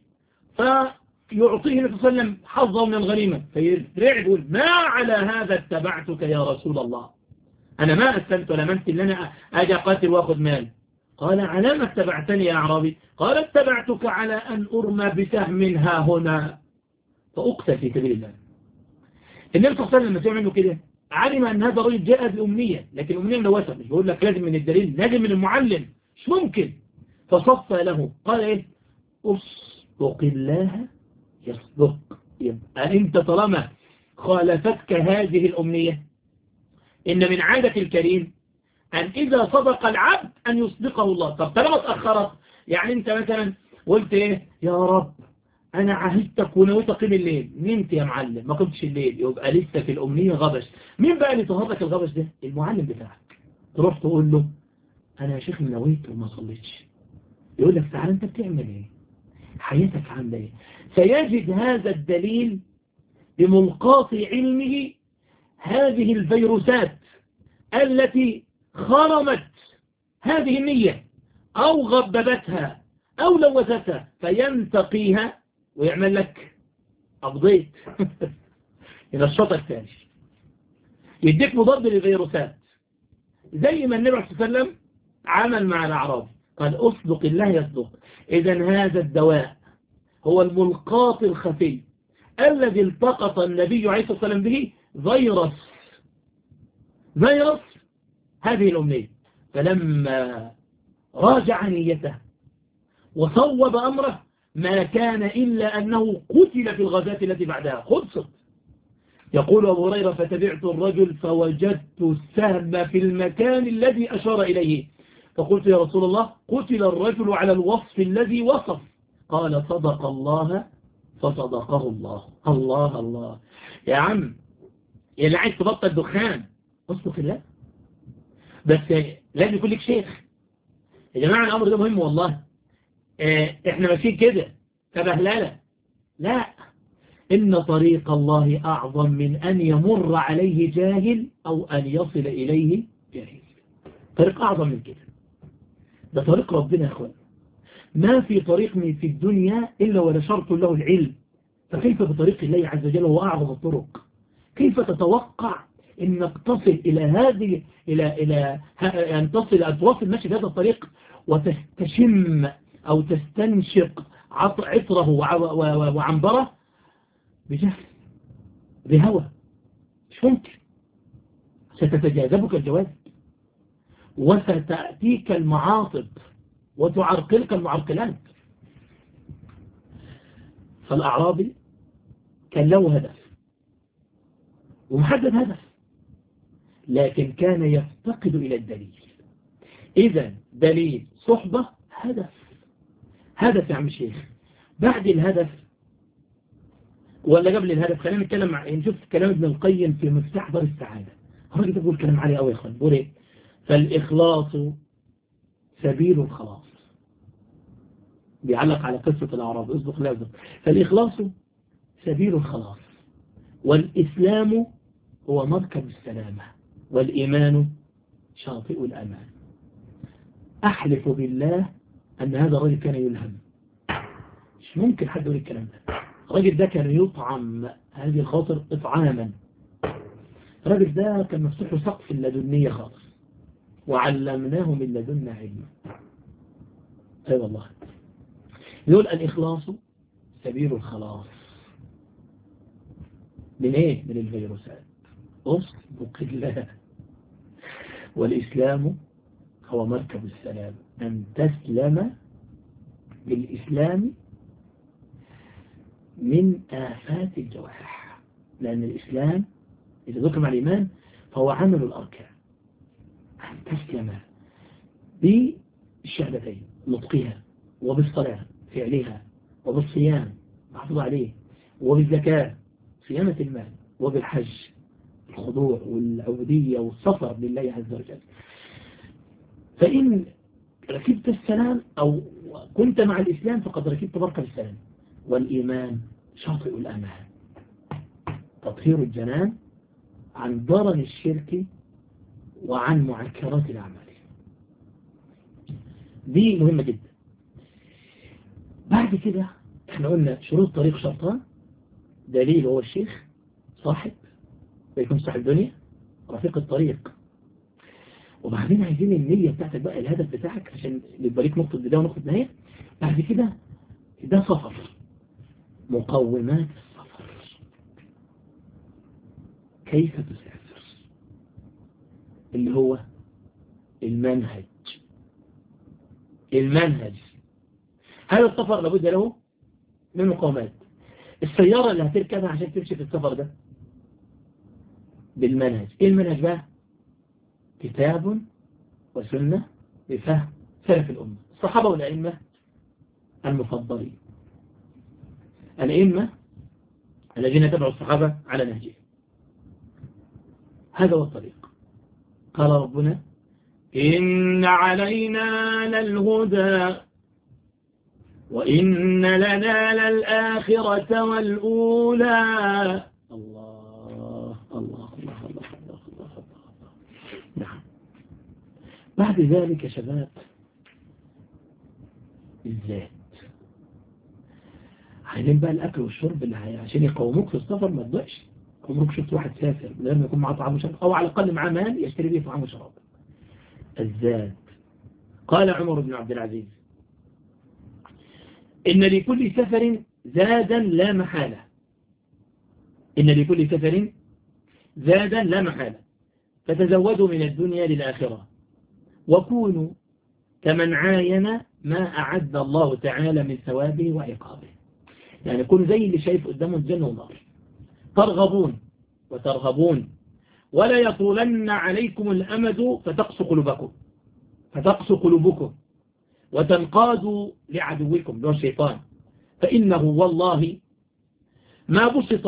فيعطيه النبي صلى الله عليه وسلم حظه من الغنيمة، فيرجع يقول ما على هذا اتبعتك يا رسول الله، أنا ما أسلمت ولا منت إن أنا أجي أقاتل وأخذ مال. قال على ما اتبعتني يا أعرابي؟ قال اتبعتك على أن أرمى بسهم ها هنا فأقتل في سبيل الله. النبي صلى الله عليه وسلم لما سمع منه كده علم أن هذا الرجل جاء بأمنية، لكن أمنية ملوثة، مش بقول لك لازم من الدليل، لازم من المعلم، مش ممكن. فصفى له قال إيه؟ أصدق الله يصدق. يبقى أنت طالما خالفتك هذه الأمنية، إن من عادة الكريم أن إذا صدق العبد أن يصدقه الله. طب طالما اتأخرت، يعني أنت مثلا قلت إيه؟ يا رب أنا عهدتك ونويت أقيم الليل، نمت يا معلم ما قمتش الليل، يبقى لسه في الأمنية غبش. مين بقى اللي طهر لك الغبش ده؟ المعلم بتاعك. تروح تقول له أنا يا شيخ نويت وما صليتش، يقول لك تعالى أنت بتعمل إيه؟ حياتك عاملة إيه؟ سيجد هذا الدليل بملقاط علمه هذه الفيروسات التي خرمت هذه النية أو غببتها أو لوثتها، فينتقيها ويعمل لك أبضيت إلى الشطر الثاني، يديك مضاد للفيروسات زي ما النبي صلى الله عليه وسلم عمل مع الأعراب، قال أصدق الله يصدق. إذن هذا الدواء هو الملقاط الخفي الذي التقط النبي عليه الصلاة والسلام به فيروس هذه الأمنية. فلما راجع نيته وصوب أمره ما كان إلا أنه قتل في الغزاة التي بعدها خلصت. يقول أبو هريرة فتبعت الرجل فوجدت السهم في المكان الذي أشار إليه، فقلت يا رسول الله قتل الرجل على الوصف الذي وصف، قال صدق الله فصدقه الله. الله الله يا عم، يا اللي عايز تبطل دخان اصدق الله، بس لازم يكون لك شيخ. يا جماعة الأمر ده مهم والله. احنا ماشيين كده كبهلالة، لا، إن طريق الله أعظم من أن يمر عليه جاهل أو أن يصل إليه جاهل. طريق أعظم من كده، ده طريق ربنا يا أخوان. ما في طريق في الدنيا إلا ولشرط له العلم، فكيف بطريق الله عز وجل هو أعظم الطرق؟ كيف تتوقع إنك تصل إلى هذه إلى أن تصل أن تواصل ماشي في هذا الطريق وتستشم أو تستنشق عطره وعنبره بجهل بهوى؟ مش ممكن. ستتجاذبك الجواب وستأتيك المعاطب وتعرقلك المعرقلات. فالأعرابي كان له هدف ومحدد هدف، لكن كان يفتقد إلى الدليل. إذا دليل صحبة هدف يا عم الشيخ. بعد الهدف ولا قبل الهدف خلينا نتكلم نشوف كلام ابن القيم في مفتاح دار السعادة. الراجل بيقول كلام عالي قوي يا اخوان، بيقول ايه؟ فالإخلاص سبيل الخلاص. بيعلق على قصة الأعراب اصدق لا يصدق. فالإخلاص سبيل الخلاص، والإسلام هو مركب السلامة، والإيمان شاطئ الأمان. أحلف بالله أن هذا الرجل كان يلهم، مش ممكن حد يقول الكلام ده. الراجل ده كان يطعم هذه الخاطر إطعاما. الراجل ده كان مفتوح سقف اللدنية خالص، وعلمناه من لدنا علما. أي والله. يقول الإخلاص سبيل الخلاص من إيه؟ من الفيروسات. أصدق الله. والإسلام هو مركب السلام، أن تسلم بالإسلام من آفات الجوارح، لأن الإسلام إذا ذكر مع الإيمان فهو عمل الأركان. أن تسلم بالشهادتين نطقها، وبالصلاة فعلها، وبالصيام محفوظ عليه، وبالزكاة صيانة المال، وبالحج الخضوع والعبودية والسفر لله عز وجل. فإن ركبت السلام أو كنت مع الإسلام فقد ركبت مركب السلام. والإيمان شاطئ الأمان، تطهير الجنان عن ضرر الشرك وعن معكرات الأعمال. دي مهمة جدا. بعد كده احنا قلنا شروط طريق شرطان: دليل هو الشيخ، صاحب، ويكون صاحب دنيا، رفيق الطريق. وبعدين عايزين النية بتاعتك بقى، الهدف بتاعك عشان يبقى ليك نقطة بداية ونقطة نهاية. بعد كده ده سفر، مقومات السفر، كيف تسافر، اللي هو المنهج. هذا السفر لابد له من مقومات. السيارة اللي هتركبها عشان تمشي في السفر ده بالمنهج. ايه المنهج بقى؟ كتاب وسنة بفهم سلف الأمة، الصحابة والأئمة المفضلين، الأئمة الذين تبعوا الصحابة على نهجهم. هذا هو الطريق. قال ربنا: إن علينا للهدى وإن لنا للآخرة والأولى. الله الله الله الله الله الله. نعم. بعد ذلك يا شباب الذات. عايزين بقى الأكل والشرب اللي عشان يقوموك في السفر ما تضيعش. عمرك شفت واحد سافر من غير ما يكون معاه طعام وشراب، أو على الأقل معاه مال يشتري به طعام وشراب؟ الذات. قال عمر بن عبد العزيز: إن لكل سفر زادا لا محالة. إن لكل سفر زادا لا محالة، فتزودوا من الدنيا للآخرة، وكونوا كمن عاين ما أعد الله تعالى من ثوابه وعقابه. يعني كونوا زي اللي شايف قدامه الجنة والنار، ترغبون وترهبون، ولا يطولن عليكم الأمد فتقسو قلوبكم وتنقادوا لعدوكم اللي هو الشيطان. فإنه والله ما بسط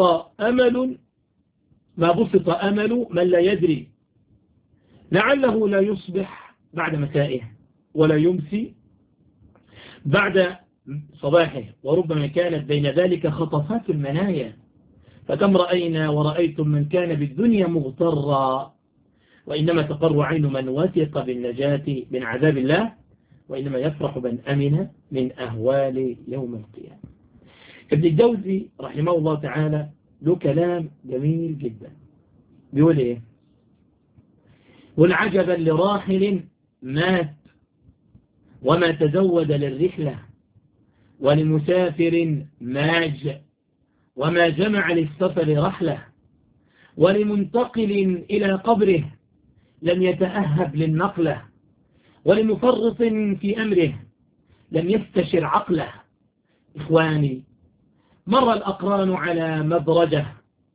أمل من لا يدري لعله لا يصبح بعد مسائه، ولا يمسي بعد صباحه، وربما كانت بين ذلك خطفات المنايا. فكم رأينا ورأيتم من كان بالدنيا مغترا، وإنما تقر عين من وثق بالنجاة من عذاب الله، وإنما يفرح من أمن من أهوال يوم القيامة. ابن الجوزي رحمه الله تعالى له كلام جميل جدا، بيقول إيه؟ والعجبا لراحل مات وما تزود للرحلة، ولمسافر ماج وما جمع للسفر رحلة، ولمنتقل إلى قبره لم يتأهب للنقلة، ولمفرط في أمره لم يستشر عقله. إخواني، مر الأقران على مدرجة،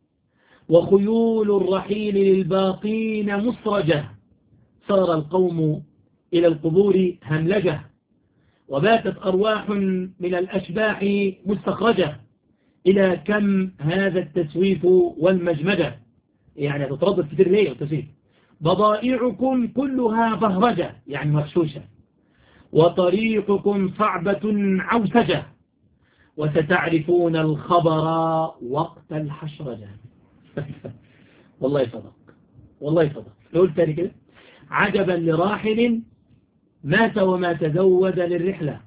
وخيول الرحيل للباقين مسرجة، صار القوم إلى القبور هملجة، وباتت أرواح من الأشباح مستخرجة. إلى كم هذا التسويف والمجمدة؟ يعني تتردد كتير ليه وتسويف. بضائعكم كلها بهرجة، يعني مغشوشة، وطريقكم صعبة عوسجة، وستعرفون الخبر وقت الحشرجة. والله صدق، والله صدق. قلت تاني كده: عجبا لراحل مات وما تزود للرحلة،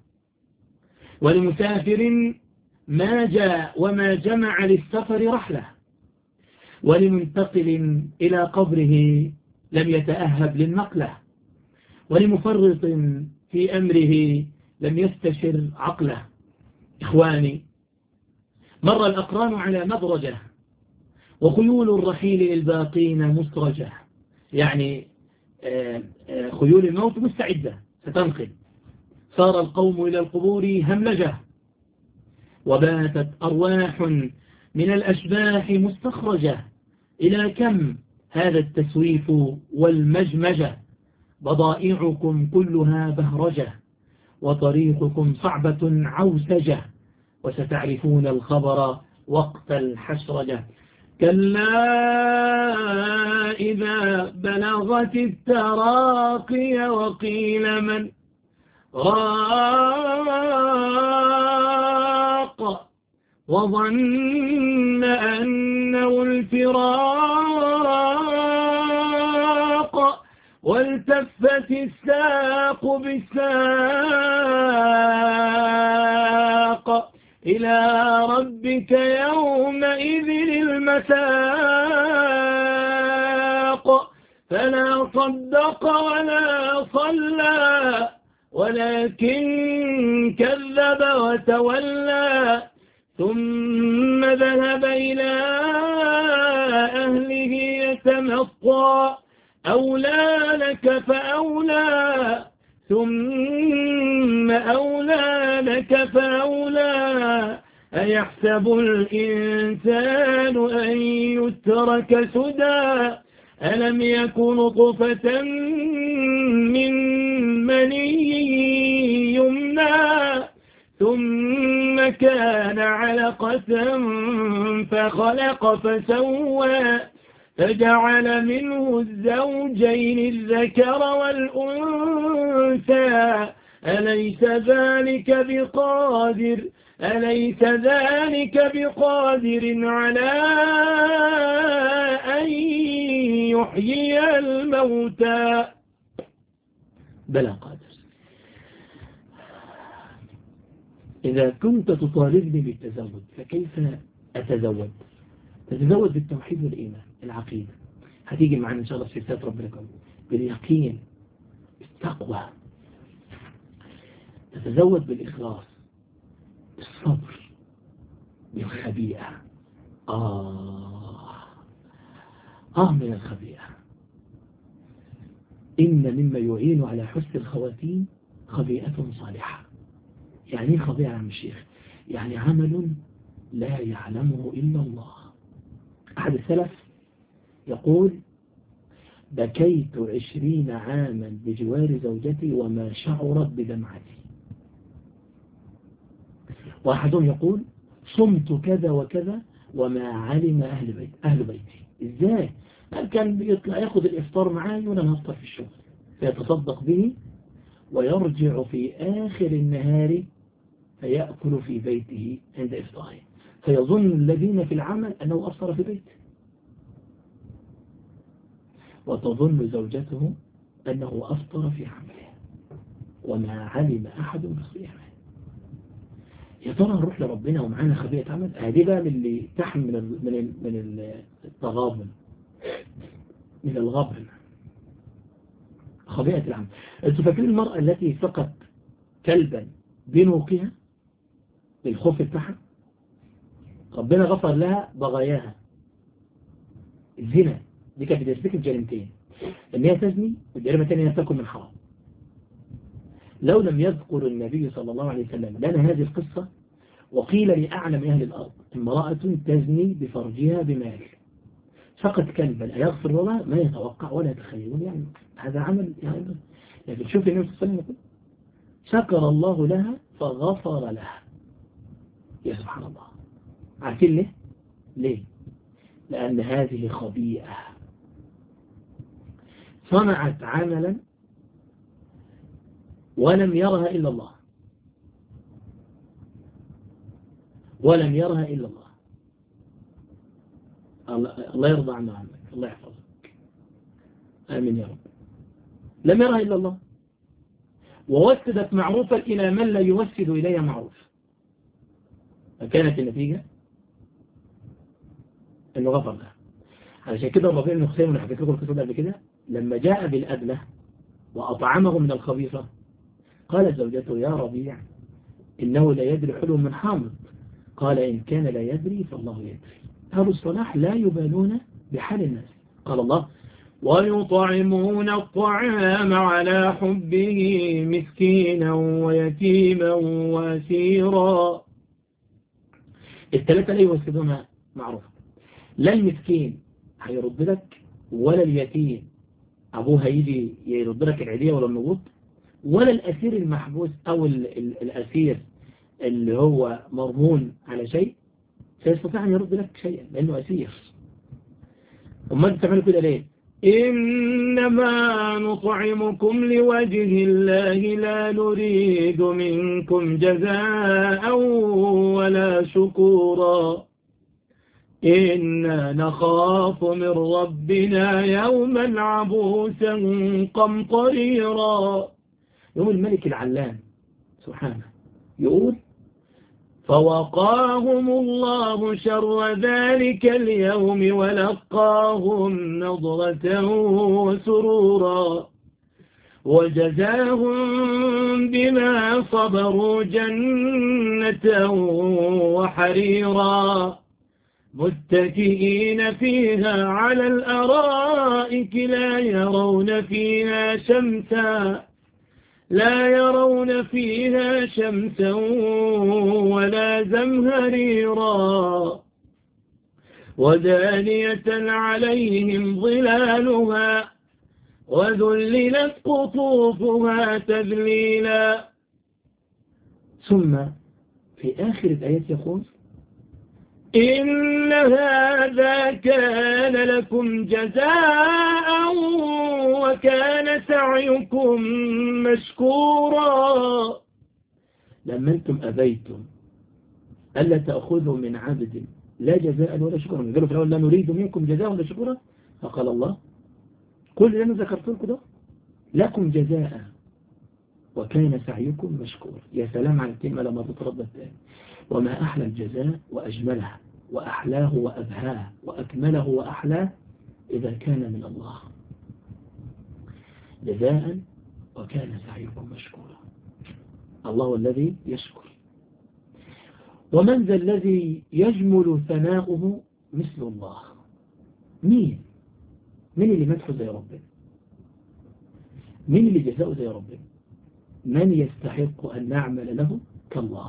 ولمسافر ما جاء وما جمع للسفر رحلة، ولمنتقل إلى قبره لم يتأهب للنقلة، ولمفرط في أمره لم يستشر عقله. إخواني، مر الأقران على مدرجة، وخيول الرحيل للباقين مسرجة، يعني خيول الموت مستعدة ستنقل. صار القوم إلى القبور هملجة، وباتت أرواح من الأشباح مستخرجة. إلى كم هذا التسويف والمجمجة؟ بضائعكم كلها بهرجة، وطريقكم صعبة عوسجة، وستعرفون الخبر وقت الحشرجة. كلا إذا بلغت التراقي وقيل من راق، وظن أنه الفراق، والتفت الساق بالساق، إلى ربك يومئذ المساق. فلا صدق ولا صلى ولكن كذب وتولى ثم ذهب إلى أهله يتمطى أولى لك فأولى ثم أولى لك فأولى أيحسب الإنسان أن يترك سدى ألم يكن نطفة من مني يمنى ثم كان علقة فخلق فسوى فجعل منه الزوجين الذكر والأنثى أليس ذلك بقادر على أن يحيي الموتى بلى قادر. إذا كنت تطالبني بالتزود فكيف أتزود؟ تتزود بالتوحيد والإيمان العقيدة، هتيجي معنا إن شاء الله في صفات ربنا باليقين بالتقوى، تتزود بالإخلاص بالصبر بالخبيئة من الخبيئة. إن مما يعين على حسن الخواتيم خبيئة صالحة. يعني ايه خبيئة يا عم الشيخ؟ يعني عمل لا يعلمه إلا الله. أحد السلف يقول بكيت 20 عاما بجوار زوجتي وما شعرت بدمعتي. واحدهم يقول صمت كذا وكذا وما علم أهل بيتي. إزاي؟ قال كان بيطلع ياخذ الإفطار معاي وأنا نفطر في الشغل فيتصدق به ويرجع في آخر النهار فيأكل في بيته عند إفطاره فيظن الذين في العمل أنه أفطر في بيته وتظن زوجته أنه أفطر في عمله وما علم أحد بصيامه. يا ترى نروح لربنا ومعانا خبيئة عمل؟ هذه بقى اللي تحمل من التغابن من الغبن خبيئة العمل. انتوا فاكرين المرأة التي سقت كلبا بنوقها بالخوف بتاعها؟ ربنا غفر لها بغاياها الزنا، دي كانت بترتكب جريمتين، ان هي تزني والجريمة الثانية هي تاكل من حرام. لو لم يذكر النبي صلى الله عليه وسلم لنا هذه القصة وقيل لأعلم أهل الأرض امرأة تزني بفرجها بمال فقط كلبا أيغفر الله ما يتوقع ولا يتخيل، يعني هذا عمل يعني. لكن شوف النبي صلى الله عليه وسلم شكر الله لها فغفر لها. يا سبحان الله. عارفين ليه؟ لأن هذه خبيئة صنعت عملا ولم يرها إلا الله الله يرضى عنا عنك، الله يحفظك، آمين يا رب. لم يرها إلا الله ووسدت معروفا إلى من لا يوسد إليها معروف، فكانت النتيجة أنه غفر لها. علشان كده الربيع بن حسين حكيت لكم القصة قبل كده لما جاء بالأدلة وأطعمه من الخبيثة قالت زوجته يا ربيع إنه لا يدري حلو من حامض، قال إن كان لا يدري فالله يدري. أهل الصلاح لا يبالون بحال الناس. قال الله ويطعمون الطعام على حبه مسكينا ويتيما واسيرا. الثلاثة لا يوسدون معروفة، لا المسكين هيرد لك ولا اليتيم أبوه هيجي يرد لك العيدية ولا النبوط، ولا الأسير المحبوس أو الأسير اللي هو مرهون على شيء سيستطيع أن يرد لك شيئا لأنه أسير. وما أنت تعملوا كده ليه؟ إنما نطعمكم لوجه الله لا نريد منكم جزاء ولا شكورا إنا نخاف من ربنا يوما عبوسا قمطريرا. يوم الملك العلام سبحانه يقول فوقاهم الله شر ذلك اليوم ولقاهم نضرة وسرورا وجزاهم بما صبروا جنة وحريرا متكئين فيها على الأرائك لا يرون فيها شمسا ولا زمهريرا ودانية عليهم ظلالها وذللت قطوفها تذليلا. ثم في آخر الآيات يقول إن هذا كان لكم جزاء وكان سعيكم مشكورا. لما أنتم أبيتم ألا تأخذوا من عبد لا جزاء ولا شكورا، قالوا في الأول لا نريد منكم جزاء ولا شكورا، فقال الله كل اللي أنا ذكرت لكم ده لكم جزاء وكان سعيكم مشكورا. يا سلام على الكلمة لما تتردد تاني. وما أحلى الجزاء وأجمله وأحلاه وأبهاه وأكمله وأحلاه إذا كان من الله. جزاء وكان سعيكم مشكورا. الله الذي يشكر. ومن ذا الذي يجمل ثناؤه مثل الله؟ مين اللي مدحه زي ربنا؟ مين اللي جزاؤه زي ربنا؟ من يستحق أن نعمل له كالله؟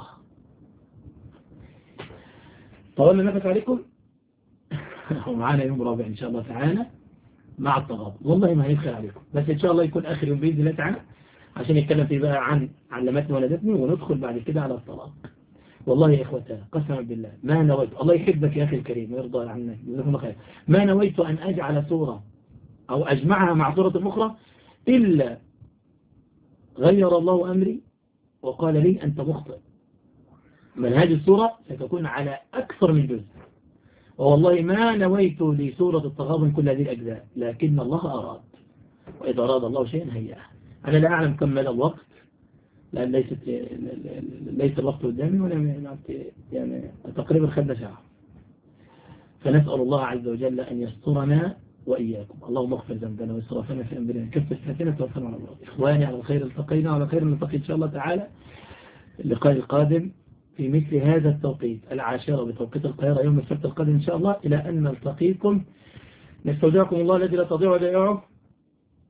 طولنا نفس عليكم ومعانا يوم رابع إن شاء الله تعالى مع التغابن. والله ما هيدخل عليكم، بس إن شاء الله يكون آخر يوم بإذن الله تعالى عشان يتكلم فيه بقى عن علمتني ولدتني، وندخل بعد كده على الطلاق. والله يا إخوتنا قسما بالله ما نويت، الله يحبك يا أخي الكريم ويرضى عنك جزاكم الله خير، ما نويت أن أجعل صورة أو أجمعها مع صورة أخرى إلا غير الله أمري وقال لي أنت مخطئ. من هذه الصورة ستكون على أكثر من جزء، والله ما نويت لسورة التغابن كل هذه الأجزاء، لكن الله أراد، وإذا أراد الله شيئا هيئه. أنا لا أعلم كم مدى الوقت، لأن ليس الوقت قدامي، ولا يعني تقريبا خدنا ساعة. فنسأل الله عز وجل أن يسترنا وإياكم. اللهم اغفر ذنبنا وإسرافنا في أمرنا، كفر سيئاتنا توفنا على الله. إخواني على الخير التقينا، وعلى خير نلتقي إن شاء الله تعالى اللقاء القادم في مثل هذا التوقيت 10 بتوقيت القاهرة يوم السبت القادم إن شاء الله. إلى أن نلتقيكم نستودعكم الله الذي لا تضيع ودائعه.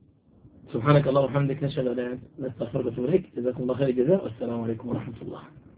سبحانك اللهم وبحمدك، نشهد أن لا إله إلا أنت، نستغفرك ونتوب إليك. جزاكم الله خير الجزاء، والسلام عليكم ورحمة الله.